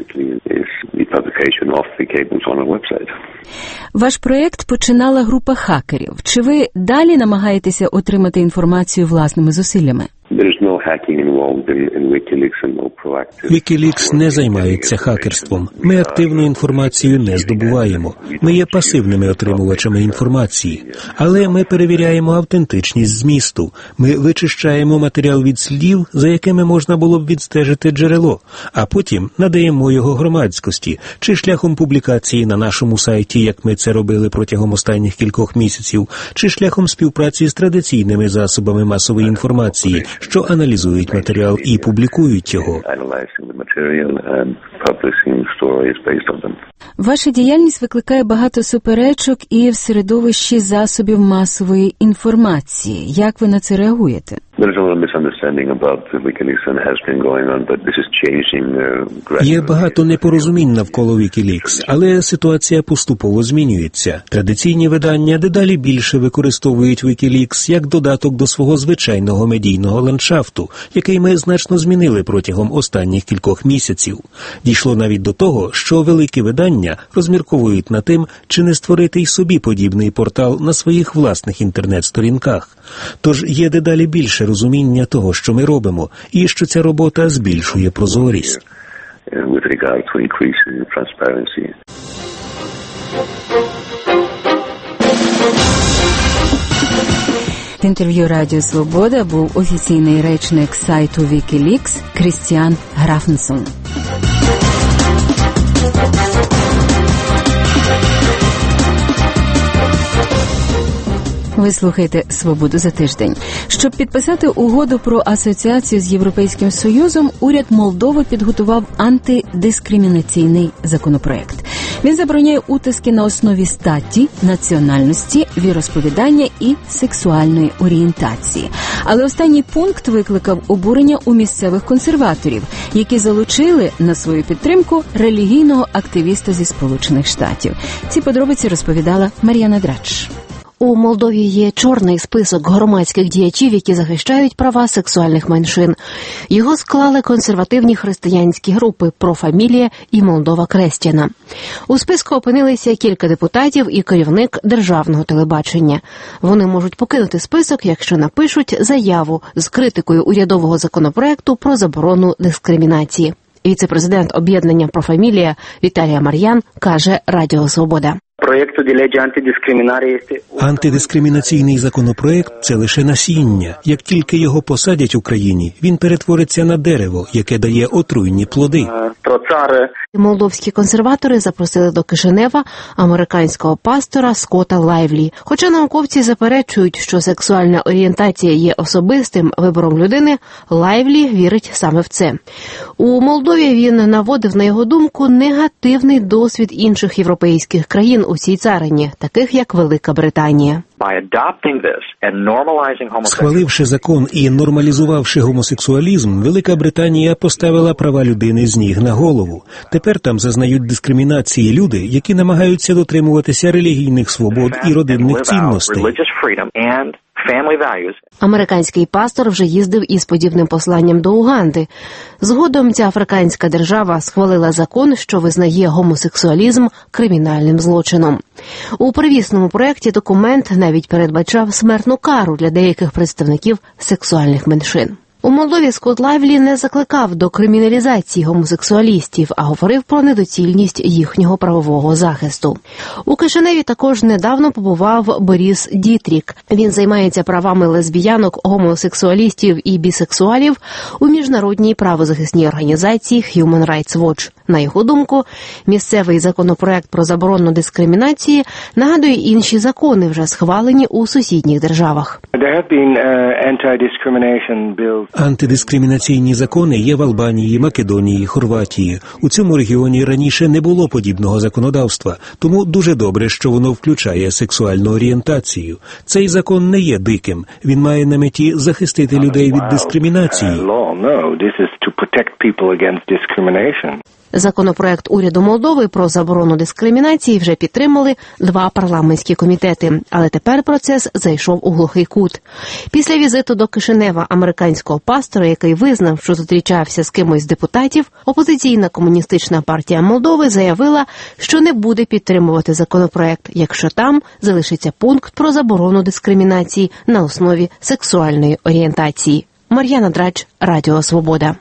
Ваш проєкт починала група хакерів. Чи ви далі намагаєтеся отримати інформацію власними зусиллями? Вікілікс не займається хакерством. Ми активну інформацію не здобуваємо. Ми є пасивними отримувачами інформації. Але ми перевіряємо автентичність змісту. Ми вичищаємо матеріал від слів, за якими можна було б відстежити джерело, а потім надаємо його громадськості, чи шляхом публікації на нашому сайті, як ми це робили протягом останніх кількох місяців, чи шляхом співпраці з традиційними засобами масової інформації, що аналізують матеріал і публікують його. Ваша діяльність викликає багато суперечок і в середовищі засобів масової інформації. Як ви на це реагуєте? Є багато непорозумінь навколо Вікілікс, але ситуація поступово змінюється. Традиційні видання дедалі більше використовують Вікілікс як додаток до свого звичайного медійного ландшафту, який ми значно змінили протягом останніх кількох місяців. Дійшло навіть до того, що великі видання розмірковують над тим, чи не створити й собі подібний портал на своїх власних інтернет-сторінках. Тож є дедалі більше розуміння того, що ми робимо, і що ця робота збільшує прозорість. В інтерв'ю Радіо Свобода був офіційний речник сайту Вікілікс Крістіан Графнсон. Ви слухаєте «Свободу за тиждень». Щоб підписати угоду про асоціацію з Європейським Союзом, уряд Молдови підготував антидискримінаційний законопроект. Він забороняє утиски на основі статі, національності, віросповідання і сексуальної орієнтації. Але останній пункт викликав обурення у місцевих консерваторів, які залучили на свою підтримку релігійного активіста зі Сполучених Штатів. Ці подробиці розповідала Мар'яна Драч. У Молдові є чорний список громадських діячів, які захищають права сексуальних меншин. Його склали консервативні християнські групи «Про Фамілія» і «Молдова Крестяна». У списку опинилися кілька депутатів і керівник державного телебачення. Вони можуть покинути список, якщо напишуть заяву з критикою урядового законопроекту про заборону дискримінації. Віце-президент об'єднання «Про Фамілія» Віталія Мар'ян каже Радіо Свобода. Антидискримінаційний законопроект – це лише насіння. Як тільки його посадять у країні, він перетвориться на дерево, яке дає отруйні плоди. Молдовські консерватори запросили до Кишинева американського пастора Скотта Лайвлі. Хоча науковці заперечують, що сексуальна орієнтація є особистим вибором людини, Лайвлі вірить саме в це. У Молдові він наводив, на його думку, негативний досвід інших європейських країн у цій царині, таких як Велика Британія. Схваливши закон і нормалізувавши гомосексуалізм, Велика Британія поставила права людини з ніг на голову. Тепер там зазнають дискримінації люди, які намагаються дотримуватися релігійних свобод і родинних цінностей. Американський пастор вже їздив із подібним посланням до Уганди. Згодом ця африканська держава схвалила закон, що визнає гомосексуалізм кримінальним злочином. У первісному проєкті документ навіть передбачав смертну кару для деяких представників сексуальних меншин. У Молдові Скотт Лайвлі не закликав до криміналізації гомосексуалістів, а говорив про недоцільність їхнього правового захисту. У Кишиневі також недавно побував Борис Дітрік. Він займається правами лесбіянок, гомосексуалістів і бісексуалів у міжнародній правозахисній організації Human Rights Watch. На його думку, місцевий законопроект про заборону дискримінації нагадує інші закони, вже схвалені у сусідніх державах. Антидискримінаційні закони є в Албанії, Македонії, Хорватії. У цьому регіоні раніше не було подібного законодавства, тому дуже добре, що воно включає сексуальну орієнтацію. Цей закон не є диким. Він має на меті захистити людей від дискримінації. Законопроект уряду Молдови про заборону дискримінації вже підтримали два парламентські комітети, але тепер процес зайшов у глухий кут. Після візиту до Кишинева американського пастора, який визнав, що зустрічався з кимось з депутатів, опозиційна комуністична партія Молдови заявила, що не буде підтримувати законопроект, якщо там залишиться пункт про заборону дискримінації на основі сексуальної орієнтації. Мар'яна Драч, Радіо Свобода.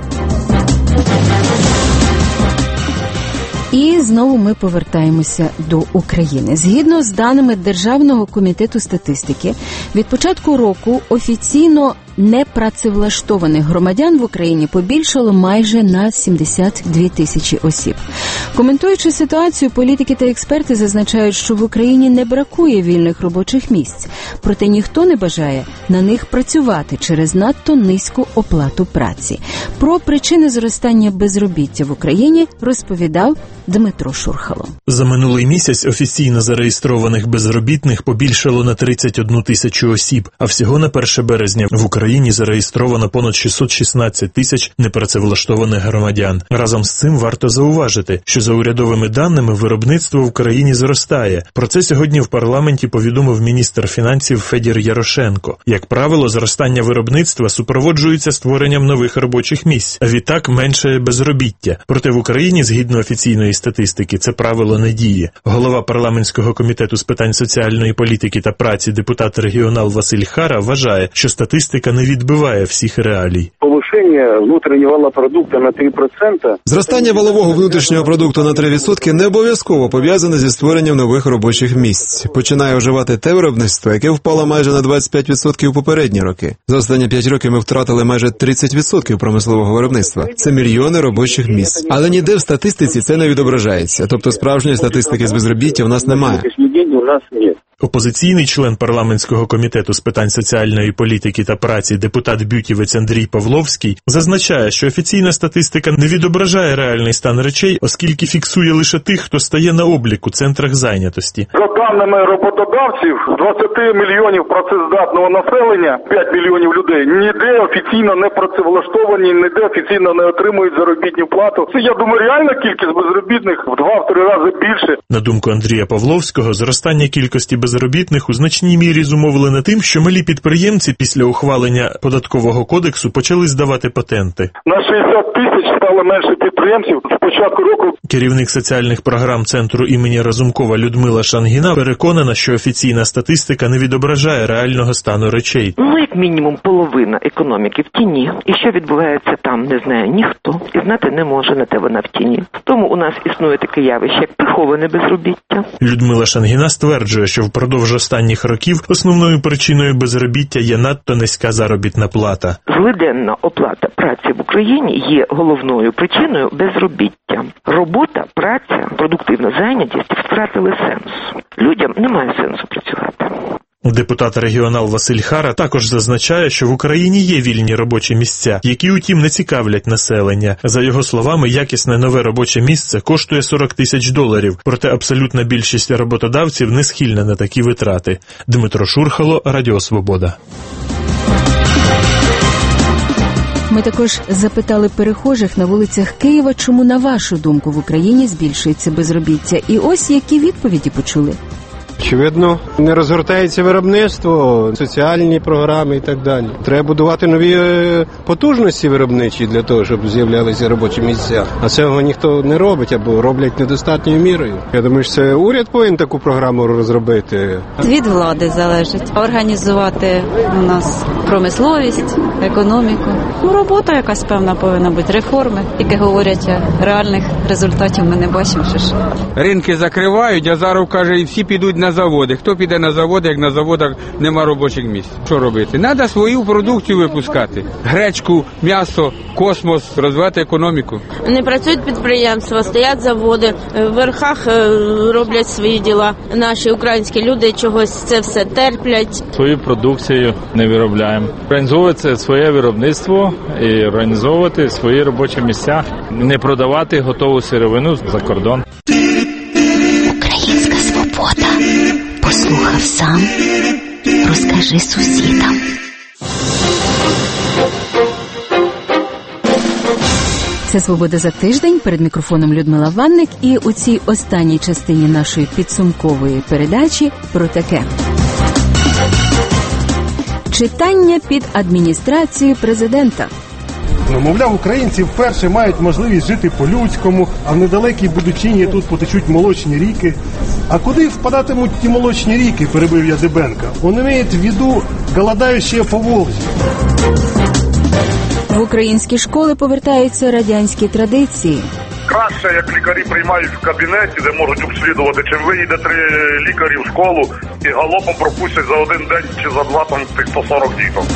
І знову ми повертаємося до України. Згідно з даними Державного комітету статистики, від початку року офіційно непрацевлаштованих громадян в Україні побільшало майже на сімдесят дві тисячі осіб. Коментуючи ситуацію, політики та експерти зазначають, що в Україні не бракує вільних робочих місць, проте ніхто не бажає на них працювати через надто низьку оплату праці. Про причини зростання безробіття в Україні розповідав Дмитро Шурхало. За минулий місяць офіційно зареєстрованих безробітних побільшало на тридцять одну тисячу осіб, а всього на перше березня в Україні зареєстровано понад шістсот шістнадцять тисяч непрацевлаштованих громадян. Разом з цим варто зауважити, що за урядовими даними виробництво в країні зростає. Про це сьогодні в парламенті повідомив міністр фінансів Федір Ярошенко. Як правило, зростання виробництва супроводжується створенням нових робочих місць, а відтак менше безробіття. Проте в Україні, згідно офіційної статистики, це правило не діє. Голова парламентського комітету з питань соціальної політики та праці, депутат-регіонал Василь Хара, вважає, що статистика не відбиває всіх реалій. Повишення внутрішнього валового продукту на три відсотки. Зростання валового внутрішнього продукту на три відсотки не обов'язково пов'язане зі створенням нових робочих місць. Починає оживати те виробництво, яке впало майже на двадцять п'ять відсотків у попередні роки. За останні п'ять років ми втратили майже тридцять відсотків промислового виробництва. Це мільйони робочих місць. Але ніде в статистиці це не відображається. Тобто справжньої статистики з безробіття у нас немає. У нас нет. Опозиційний член парламентського комітету з питань соціальної політики та праці, депутат-бютівець Андрій Павловський, зазначає, що офіційна статистика не відображає реальний стан речей, оскільки фіксує лише тих, хто стає на облік у центрах зайнятості. За даними роботодавців, з двадцяти мільйонів працездатного населення, п'ять мільйонів людей, ніде офіційно не працевлаштовані, ніде офіційно не отримують заробітну плату. Це, я думаю, реальна кількість безробітних в два-три рази більше. На думку Андрія Павловського, зростання кількості безробітних у значній мірі зумовлене тим, що малі підприємці після ухвалення податкового кодексу почали здавати патенти. На шістдесят тисяч стало менше підприємців з початку року. Керівник соціальних програм Центру імені Разумкова Людмила Шангіна переконана, що офіційна статистика не відображає реального стану речей. Ну, як мінімум, половина економіки в тіні. І що відбувається там, не знає ніхто. І знати не може, на те вона в тіні. Тому у нас існує таке явище, як приховане безробіття. Людмила Шангіна стверджує, що впродовж останніх років основною причиною безробіття є надто низька заробітна плата. Злиденна оплата праці в Україні є головною причиною безробіття. Робота, праця, продуктивна зайнятість втратили сенс. Людям немає сенсу працювати. Депутат-регіонал Василь Хара також зазначає, що в Україні є вільні робочі місця, які, утім, не цікавлять населення. За його словами, якісне нове робоче місце коштує сорок тисяч доларів, проте абсолютна більшість роботодавців не схильна на такі витрати. Дмитро Шурхало, Радіо Свобода. Ми також запитали перехожих на вулицях Києва, чому, на вашу думку, в Україні збільшується безробіття. І ось які відповіді почули. Очевидно, не розгортається виробництво, соціальні програми і так далі. Треба будувати нові потужності виробничі для того, щоб з'являлися робочі місця. А цього ніхто не робить або роблять недостатньою мірою. Я думаю, що це уряд повинен таку програму розробити. Від влади залежить. Організувати у нас промисловість, економіку. Ну, робота якась певна повинна бути, реформи. Тільки говорять, реальних результатів ми не бачимо. Що ж. Ринки закривають, Азаров каже, і всі підуть на заводи. Хто піде на заводи, як на заводах нема робочих місць? Що робити? Треба свою продукцію випускати. Гречку, м'ясо, космос, розвивати економіку. Не працюють підприємства, стоять заводи, в верхах роблять свої діла. Наші українські люди чогось це все терплять. Свою продукцію не виробляємо. Організовувати своє виробництво і організовувати свої робочі місця. Не продавати готову сировину за кордон. Українська свобода. Послухав сам, розкажи сусідам. Це «Свобода за тиждень». Перед мікрофоном Людмила Ванник. І у цій останній частині нашої підсумкової передачі про таке. Читання під адміністрацією президента. Ну, мовляв, українці вперше мають можливість жити по-людському, а в недалекій Будучині тут потечуть молочні ріки. А куди впадатимуть ті молочні ріки, перебив я Дебенка? Он имеет в виду голодающее Поволжье. В українські школи повертаються радянські традиції. Краще, як лікарі приймають в кабінеті, де можуть обслідувати, чим виїде три лікарі в школу і галопом пропустять за один день чи за два там тих сто сорок діток.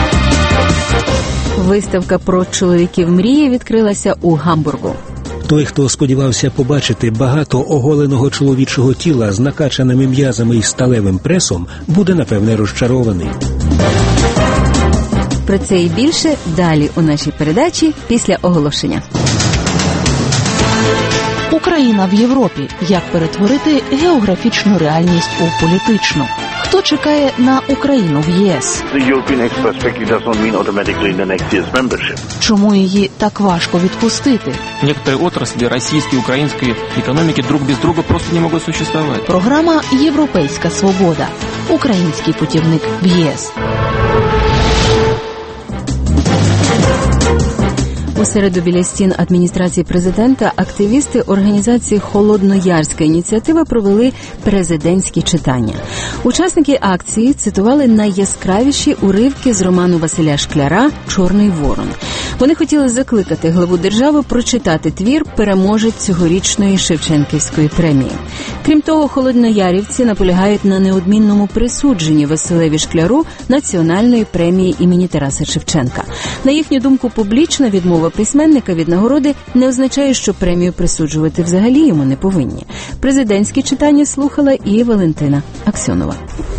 Виставка про чоловіків мрії відкрилася у Гамбургу. Той, хто сподівався побачити багато оголеного чоловічого тіла з накачаними м'язами і сталевим пресом, буде, напевне, розчарований. Про це і більше далі у нашій передачі після оголошення. Україна в Європі. Як перетворити географічну реальність у політичну? Хто чекає на Україну в ЄС? Чому її так важко відпустити? Некоторые отрасли российской и украинской экономики друг без друга просто не могут существовать. Програма «Європейська свобода». Український путівник в ЄС. У середу біля стін адміністрації президента активісти організації «Холодноярська ініціатива» провели президентські читання. Учасники акції цитували найяскравіші уривки з роману Василя Шкляра «Чорний ворон». Вони хотіли закликати главу держави прочитати твір «Переможець цьогорічної Шевченківської премії». Крім того, холодноярівці наполягають на неодмінному присудженні Василеві Шкляру національної премії імені Тараса Шевченка. На їхню думку, публічна відмова письменника від нагороди не означає, що премію присуджувати взагалі йому не повинні. Президентські читання слухала і Валентина Аксьонова.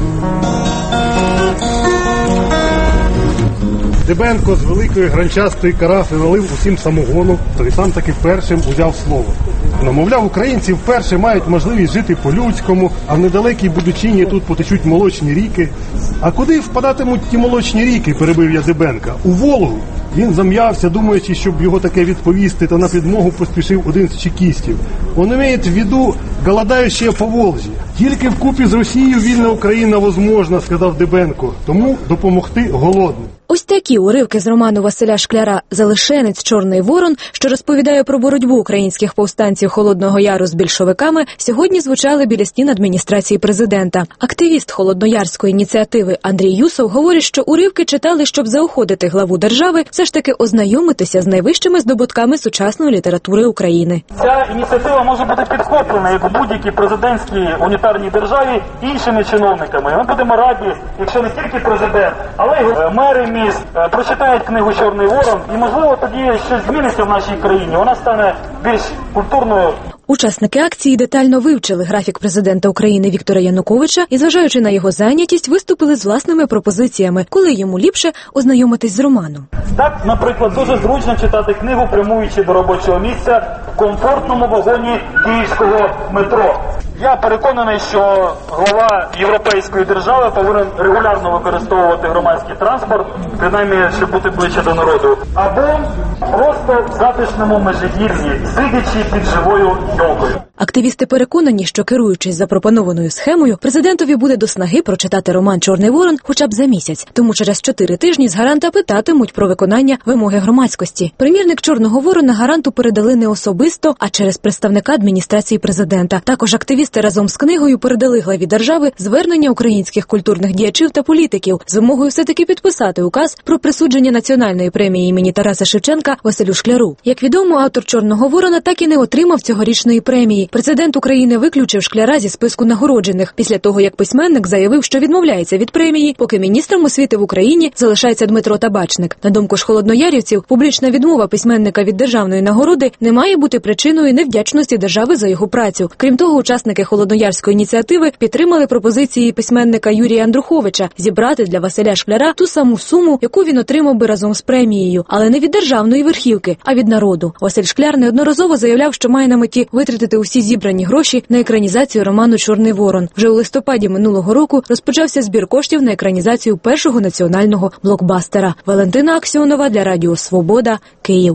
Дебенко з великої гранчастої карафи налив усім самогону, то і сам таки першим узяв слово. Намовляв, українці вперше мають можливість жити по-людському, а в недалекій Будучині тут потечуть молочні ріки. А куди впадатимуть ті молочні ріки, перебив я Дебенка? У Волгу. Він зам'явся, думаючи, щоб його таке відповісти, та на підмогу поспішив один з чекістів. Он має в виду голодаюче Поволжя. Тільки вкупі з Росією вільна Україна возможна, сказав Дебенко, тому допомогти голодним. Ось такі уривки з роману Василя Шкляра «Залишенець. Чорний ворон», що розповідає про боротьбу українських повстанців Холодного Яру з більшовиками, сьогодні звучали біля стін адміністрації президента. Активіст Холодноярської ініціативи Андрій Юсов говорить, що уривки читали, щоб заохотити главу держави все ж таки ознайомитися з найвищими здобутками сучасної літератури України. Ця ініціатива може бути підхоплена, як у будь-якій президентській унітарній державі, іншими чиновниками. Ми будемо раді, якщо не тільки президент, але й мери міст прочитають книгу «Чорний ворон», і, можливо, тоді щось зміниться в нашій країні. Вона стане більш культурною. Учасники акції детально вивчили графік президента України Віктора Януковича і, зважаючи на його зайнятість, виступили з власними пропозиціями, коли йому ліпше ознайомитись з романом. Так, наприклад, дуже зручно читати книгу, прямуючи до робочого місця в комфортному вагоні київського метро. Я переконаний, що глава європейської держави повинен регулярно використовувати громадський транспорт, принаймні, щоб бути ближче до народу. Або просто в затишному Межигір'ї, сидячи під живою йолкою. Активісти переконані, що, керуючись запропонованою схемою, президентові буде до снаги прочитати роман «Чорний ворон» хоча б за місяць. Тому через чотири тижні з гаранта питатимуть про виконання вимоги громадськості. Примірник «Чорного ворона» гаранту передали не особисто, а через представника адміністрації президента. Також активісти разом з книгою передали главі держави звернення українських культурних діячів та політиків з вимогою все-таки підписати указ про присудження національної премії імені Тараса Шевченка Василю Шкляру. Як відомо, автор «Чорного ворона» так і не отримав цьогорічної премії. Президент України виключив Шкляра зі списку нагороджених після того, як письменник заявив, що відмовляється від премії, поки міністром освіти в Україні залишається Дмитро Табачник. На думку ж холодноярівців, публічна відмова письменника від державної нагороди не має бути причиною невдячності держави за його працю. Крім того, учасники Холодноярської ініціативи підтримали пропозиції письменника Юрія Андруховича зібрати для Василя Шкляра ту саму суму, яку він отримав би разом з премією, але не від державної верхівки, а від народу. Василь Шкляр неодноразово заявляв, що має на меті витратити усі зібрані гроші на екранізацію роману «Чорний ворон». Вже у листопаді минулого року розпочався збір коштів на екранізацію першого національного блокбастера. Валентина Аксьонова для Радіо Свобода, Київ.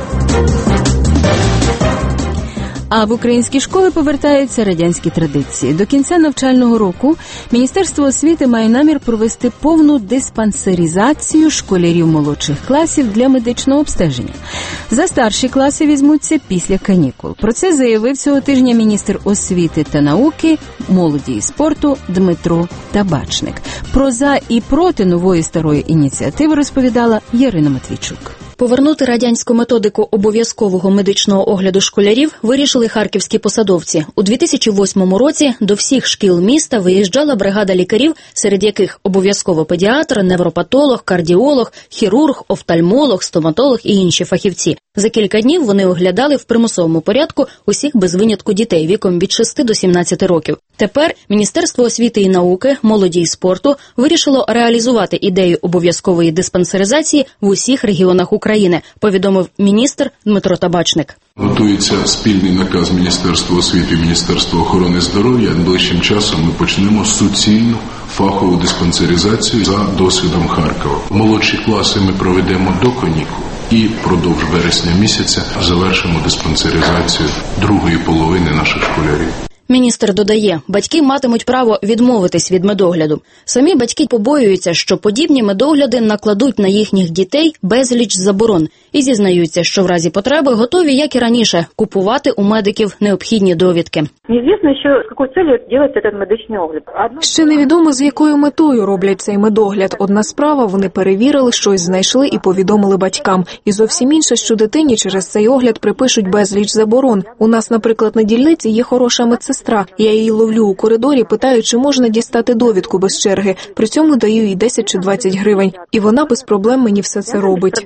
А в українські школи повертаються радянські традиції. До кінця навчального року Міністерство освіти має намір провести повну диспансеризацію школярів молодших класів для медичного обстеження. За старші класи візьмуться після канікул. Про це заявив цього тижня міністр освіти та науки, молоді і спорту Дмитро Табачник. Про за і проти нової старої ініціативи розповідала Ярина Матвійчук. Повернути радянську методику обов'язкового медичного огляду школярів вирішили харківські посадовці. У дві тисячі восьмому році до всіх шкіл міста виїжджала бригада лікарів, серед яких обов'язково педіатр, невропатолог, кардіолог, хірург, офтальмолог, стоматолог і інші фахівці. За кілька днів вони оглядали в примусовому порядку усіх без винятку дітей віком від шести до сімнадцяти років. Тепер Міністерство освіти і науки, молоді і спорту вирішило реалізувати ідею обов'язкової диспансеризації в усіх регіонах України, повідомив міністр Дмитро Табачник. Готується спільний наказ Міністерства освіти і Міністерства охорони здоров'я. Ближчим часом ми почнемо суцільну фахову диспансеризацію за досвідом Харкова. Молодші класи ми проведемо до канікул і впродовж вересня місяця завершимо диспансеризацію другої половини наших школярів. Міністр додає, батьки матимуть право відмовитись від медогляду. Самі батьки побоюються, що подібні медогляди накладуть на їхніх дітей безліч заборон і зізнаються, що в разі потреби готові, як і раніше, купувати у медиків необхідні довідки. Неізвісно, що з якою цілею робиться цей медичний огляд. Ще невідомо, з якою метою роблять цей медогляд. Одна справа, вони перевірили, щось знайшли і повідомили батькам. І зовсім інше, що дитині через цей огляд припишуть безліч заборон. У нас, наприклад, на дільниці є хороша медсестра. Я її ловлю у коридорі, питаю, чи можна дістати довідку без черги. При цьому даю їй десять чи двадцять гривень. І вона без проблем мені все це робить.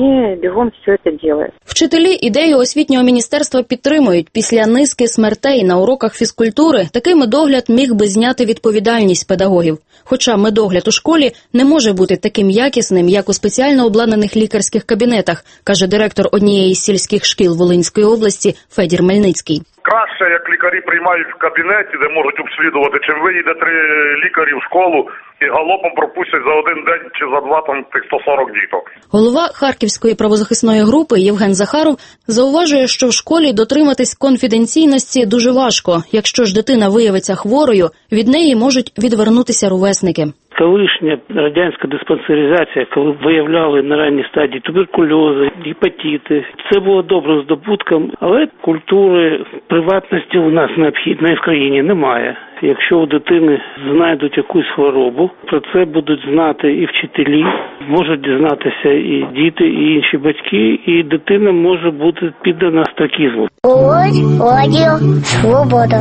Вчителі ідею освітнього міністерства підтримують. Після низки смертей на уроках фізкультури такий медогляд міг би зняти відповідальність педагогів. Хоча медогляд у школі не може бути таким якісним, як у спеціально обладнаних лікарських кабінетах, каже директор однієї з сільських шкіл Волинської області Федір Мельницький. Краще, як лікарі приймають в кабінеті, де можуть обслідувати, чим виїде три лікарі в школу і галопом пропустять за один день чи за два там тих сто сорок діток. Голова Харківської правозахисної групи Євген Захаров зауважує, що в школі дотриматись конфіденційності дуже важко. Якщо ж дитина виявиться хворою, від неї можуть відвернутися ровесники. Колишня радянська диспансеризація, коли виявляли на ранній стадії туберкульози, гепатити, це було добрим здобутком, але культури приватності у нас необхідної в країні немає. Якщо у дитини знайдуть якусь хворобу, про це будуть знати і вчителі, можуть дізнатися і діти, і інші батьки, і дитина може бути піддана остракізму. Ось радіо Свобода.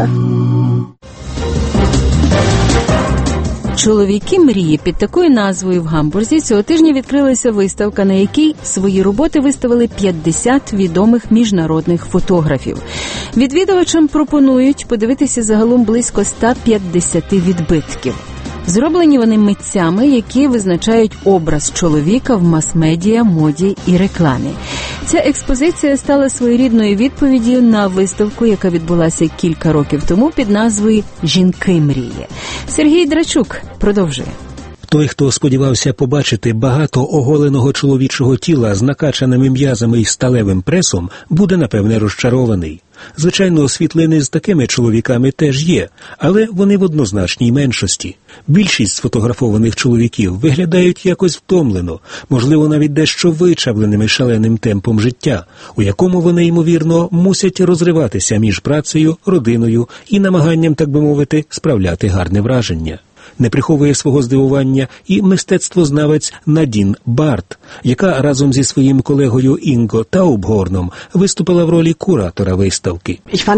Чоловіки мрії. Під такою назвою в Гамбурзі цього тижня відкрилася виставка, на якій свої роботи виставили п'ятдесят відомих міжнародних фотографів. Відвідувачам пропонують подивитися загалом близько ста п'ятдесят відбитків. Зроблені вони митцями, які визначають образ чоловіка в мас-медіа, моді і рекламі. Ця експозиція стала своєрідною відповіддю на виставку, яка відбулася кілька років тому під назвою «Жінки-мрії». Сергій Драчук продовжує. Той, хто сподівався побачити багато оголеного чоловічого тіла з накачаними м'язами і сталевим пресом, буде, напевне, розчарований. Звичайно, світлини з такими чоловіками теж є, але вони в однозначній меншості. Більшість сфотографованих чоловіків виглядають якось втомлено, можливо, навіть дещо вичавленими шаленим темпом життя, у якому вони, ймовірно, мусять розриватися між працею, родиною і намаганням, так би мовити, справляти гарне враження. Не приховує свого здивування і мистецтвознавець Надін Барт, яка разом зі своїм колегою Інго Таубгорном виступила в ролі куратора виставки.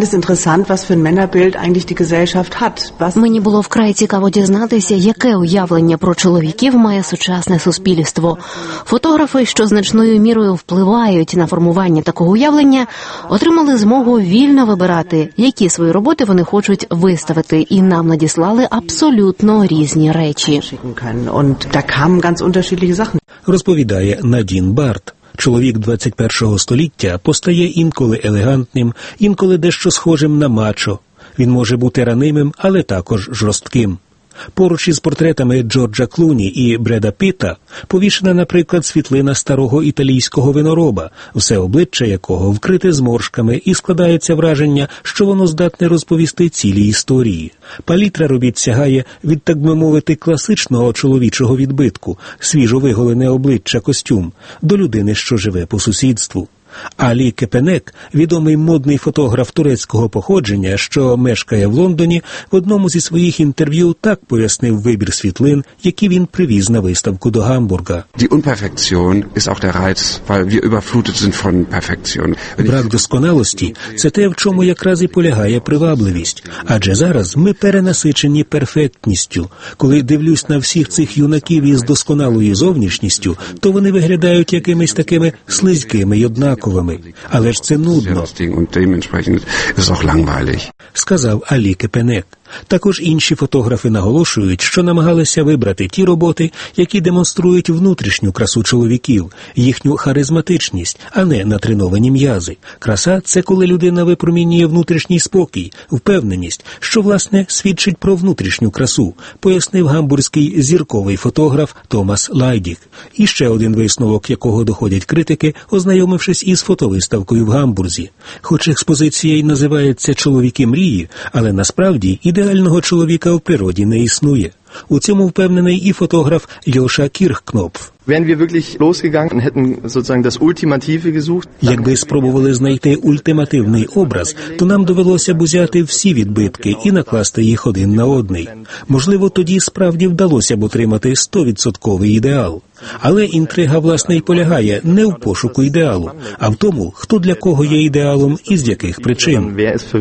Мені було вкрай цікаво дізнатися, яке уявлення про чоловіків має сучасне суспільство. Фотографи, що значною мірою впливають на формування такого уявлення, отримали змогу вільно вибирати, які свої роботи вони хочуть виставити, і нам надіслали абсолютно різні речі. Розповідає Надін Барт. Чоловік двадцять першого століття постає інколи елегантним, інколи дещо схожим на мачо. Він може бути ранимим, але також жорстким. Поруч із портретами Джорджа Клуні і Бреда Пітта повішена, наприклад, світлина старого італійського винороба, все обличчя якого вкрите зморшками і складається враження, що воно здатне розповісти цілі історії. Палітра робіт сягає від, так би мовити, класичного чоловічого відбитку, свіжо виголене обличчя, костюм, до людини, що живе по сусідству. Алі Кепенек, відомий модний фотограф турецького походження, що мешкає в Лондоні, в одному зі своїх інтерв'ю так пояснив вибір світлин, які він привіз на виставку до Гамбурга. Брак досконалості – це те, в чому якраз і полягає привабливість. Адже зараз ми перенасичені перфектністю. Коли дивлюсь на всіх цих юнаків із досконалою зовнішністю, то вони виглядають якимись такими слизькими й однаковими. Але ж це нудно, сказав Алі Кепенек. Також інші фотографи наголошують, що намагалися вибрати ті роботи, які демонструють внутрішню красу чоловіків, їхню харизматичність, а не натреновані м'язи. Краса – це коли людина випромінює внутрішній спокій, впевненість, що, власне, свідчить про внутрішню красу, пояснив гамбурзький зірковий фотограф Томас Лайдік. І ще один висновок, якого доходять критики, ознайомившись із фотовиставкою в Гамбурзі. Хоч експозиція й називається «Чоловіки мрії», але насправді ідеального чоловіка в природі не існує. У цьому впевнений і фотограф Льоша Кірхкнопф. Якби спробували знайти ультимативний образ, то нам довелося б узяти всі відбитки і накласти їх один на одний. Можливо, тоді справді вдалося б отримати стовідсотковий ідеал. Але інтрига, власне, й полягає не в пошуку ідеалу, а в тому, хто для кого є ідеалом і з яких причин,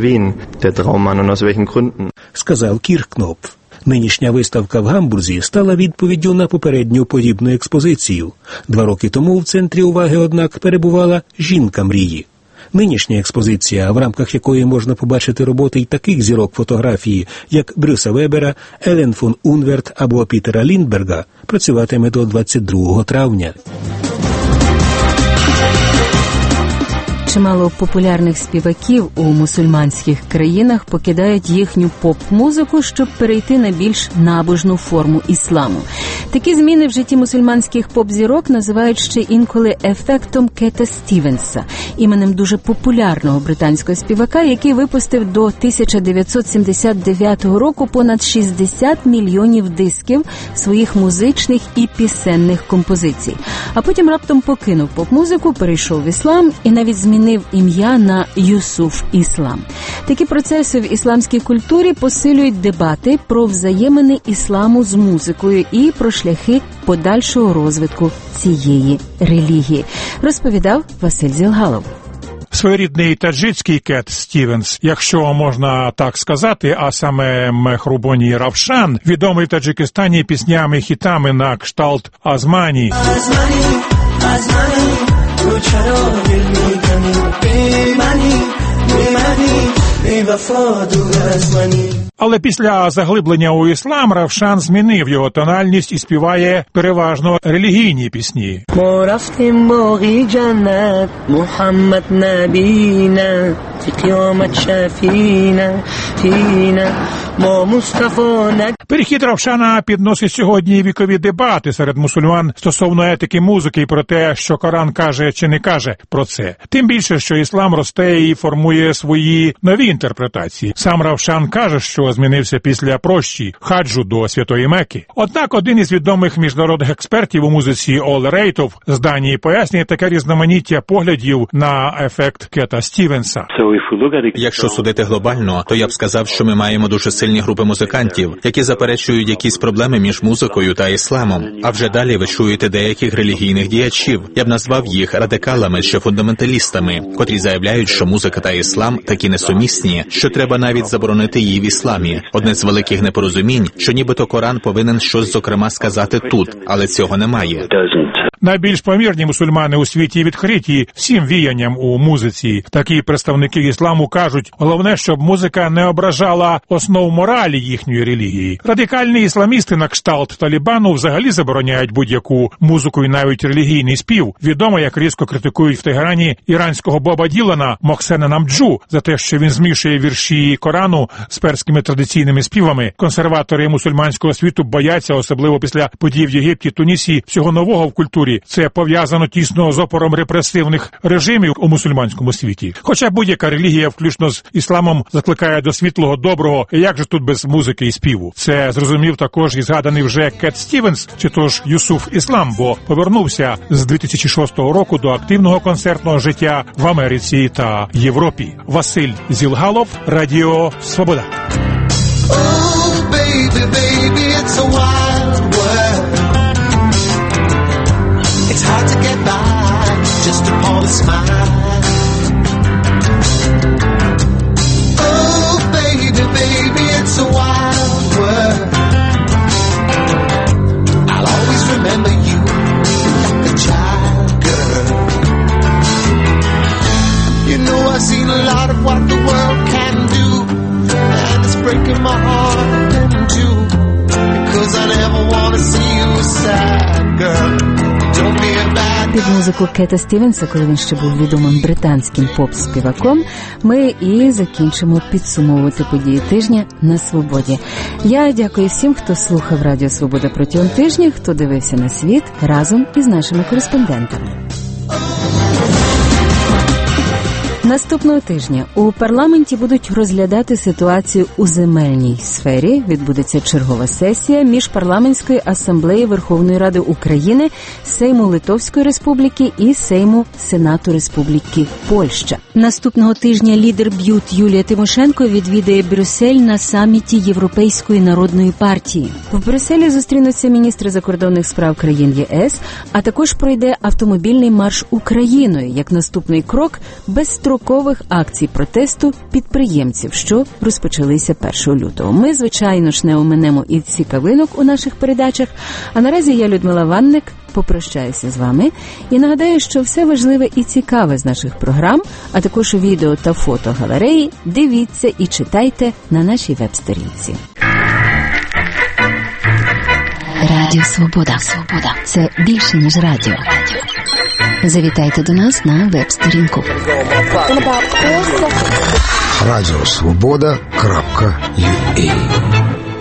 сказав Кірхкнопф. Нинішня виставка в Гамбурзі стала відповіддю на попередню подібну експозицію. Два роки тому в центрі уваги, однак, перебувала «Жінка мрії». Нинішня експозиція, в рамках якої можна побачити роботи й таких зірок фотографії, як Брюса Вебера, Елен фон Унверт або Пітера Ліндберга, працюватиме до двадцять другого травня. Чимало популярних співаків у мусульманських країнах покидають їхню поп-музику, щоб перейти на більш набожну форму ісламу. Такі зміни в житті мусульманських поп-зірок називають ще інколи ефектом Кета Стівенса, іменем дуже популярного британського співака, який випустив до тисяча дев'ятсот сімдесят дев'ятого року понад шістдесят мільйонів дисків своїх музичних і пісенних композицій. А потім раптом покинув поп-музику, перейшов в іслам і навіть змінив ім'я на Юсуф Іслам. Такі процеси в ісламській культурі посилюють дебати про взаємини ісламу з музикою і про шляхи подальшого розвитку цієї релігії, розповідав Василь Зілгалов. Своєрідний таджицький Кет Стівенс, якщо можна так сказати, а саме Мехрубоні Равшан, відомий в Таджикистані піснями-хітами на кшталт Азмані. Азмані, Азмані. Але після заглиблення у іслам Равшан змінив його тональність і співає переважно релігійні пісні. Перехід Равшана підносить сьогодні вікові дебати серед мусульман стосовно етики музики і про те, що Коран каже чи не каже про це. Тим більше, що іслам росте і формує свої нові інтерпретації. Сам Равшан каже, що змінився після прощі хаджу до Святої Мекки. Однак один із відомих міжнародних експертів у музиці Ол Рейтов з Данії пояснює таке різноманіття поглядів на ефект Кета Стівенса. Якщо судити глобально, то я б сказав, що ми маємо дуже сильні групи музикантів, які заперечують якісь проблеми між музикою та ісламом. А вже далі ви чуєте деяких релігійних діячів. Я б назвав їх радикалами чи фундаменталістами, котрі заявляють, що музика та іслам такі несумісні, що треба навіть заборонити її в ісламі. Одне з великих непорозумінь, що нібито Коран повинен щось зокрема сказати тут, але цього немає. Найбільш помірні мусульмани у світі відкриті всім віянням у музиці. Такі представники ісламу кажуть, головне, щоб музика не ображала основ моралі їхньої релігії. Радикальні ісламісти на кшталт Талібану взагалі забороняють будь-яку музику і навіть релігійний спів. Відомо, як різко критикують в Тегерані іранського Боба Ділана Мохсена Намджу за те, що він змішує вірші Корану з перськими традиційними співами. Консерватори мусульманського світу бояться, особливо після подій в Єгипті, Тунісі, всього нового в культурі, доволі це пов'язано тісно з опором репресивних режимів у мусульманському світі. Хоча будь-яка релігія, включно з ісламом, закликає до світлого, доброго, і як же тут без музики і співу? Це зрозумів також і згаданий вже Кет Стівенс, чи то ж Юсуф Іслам, бо повернувся з дві тисячі шостого року до активного концертного життя в Америці та Європі. Василь Зілгалов, Радіо Свобода. Oh, baby, baby, it's a wild world. It's hard to get by just upon a smile. Oh, baby, baby, it's a wild world. I'll always remember you like a child, girl. You know I've seen a lot of what the world can do, and it's breaking my heart in two, because I never want to see you sad, girl. Don't be a bad girl. Під музику Кета Стівенса, коли він ще був відомим британським поп-співаком, ми і закінчимо підсумовувати події тижня на Свободі. Я дякую всім, хто слухав Радіо Свобода протягом тижня, хто дивився на світ разом із нашими кореспондентами. Наступного тижня у парламенті будуть розглядати ситуацію у земельній сфері. Відбудеться чергова сесія міжпарламентської асамблеї Верховної Ради України, Сейму Литовської Республіки і Сейму Сенату Республіки Польща. Наступного тижня лідер БЮТ Юлія Тимошенко відвідає Брюссель на саміті Європейської народної партії. В Брюсселі зустрінуться міністри закордонних справ країн ЄС, а також пройде автомобільний марш Україною як наступний крок безстрокового акцій протесту підприємців, що розпочалися першого лютого. Ми, звичайно ж, не оминемо і цікавинок у наших передачах, а наразі я, Людмила Ванник, попрощаюся з вами і нагадаю, що все важливе і цікаве з наших програм, а також відео та фото галереї дивіться і читайте на нашій веб-сторінці. Радіо Свобода. Свобода. Це більше, ніж радіо. Завітайте до нас на веб-сторінку. радіо свобода крапка ю а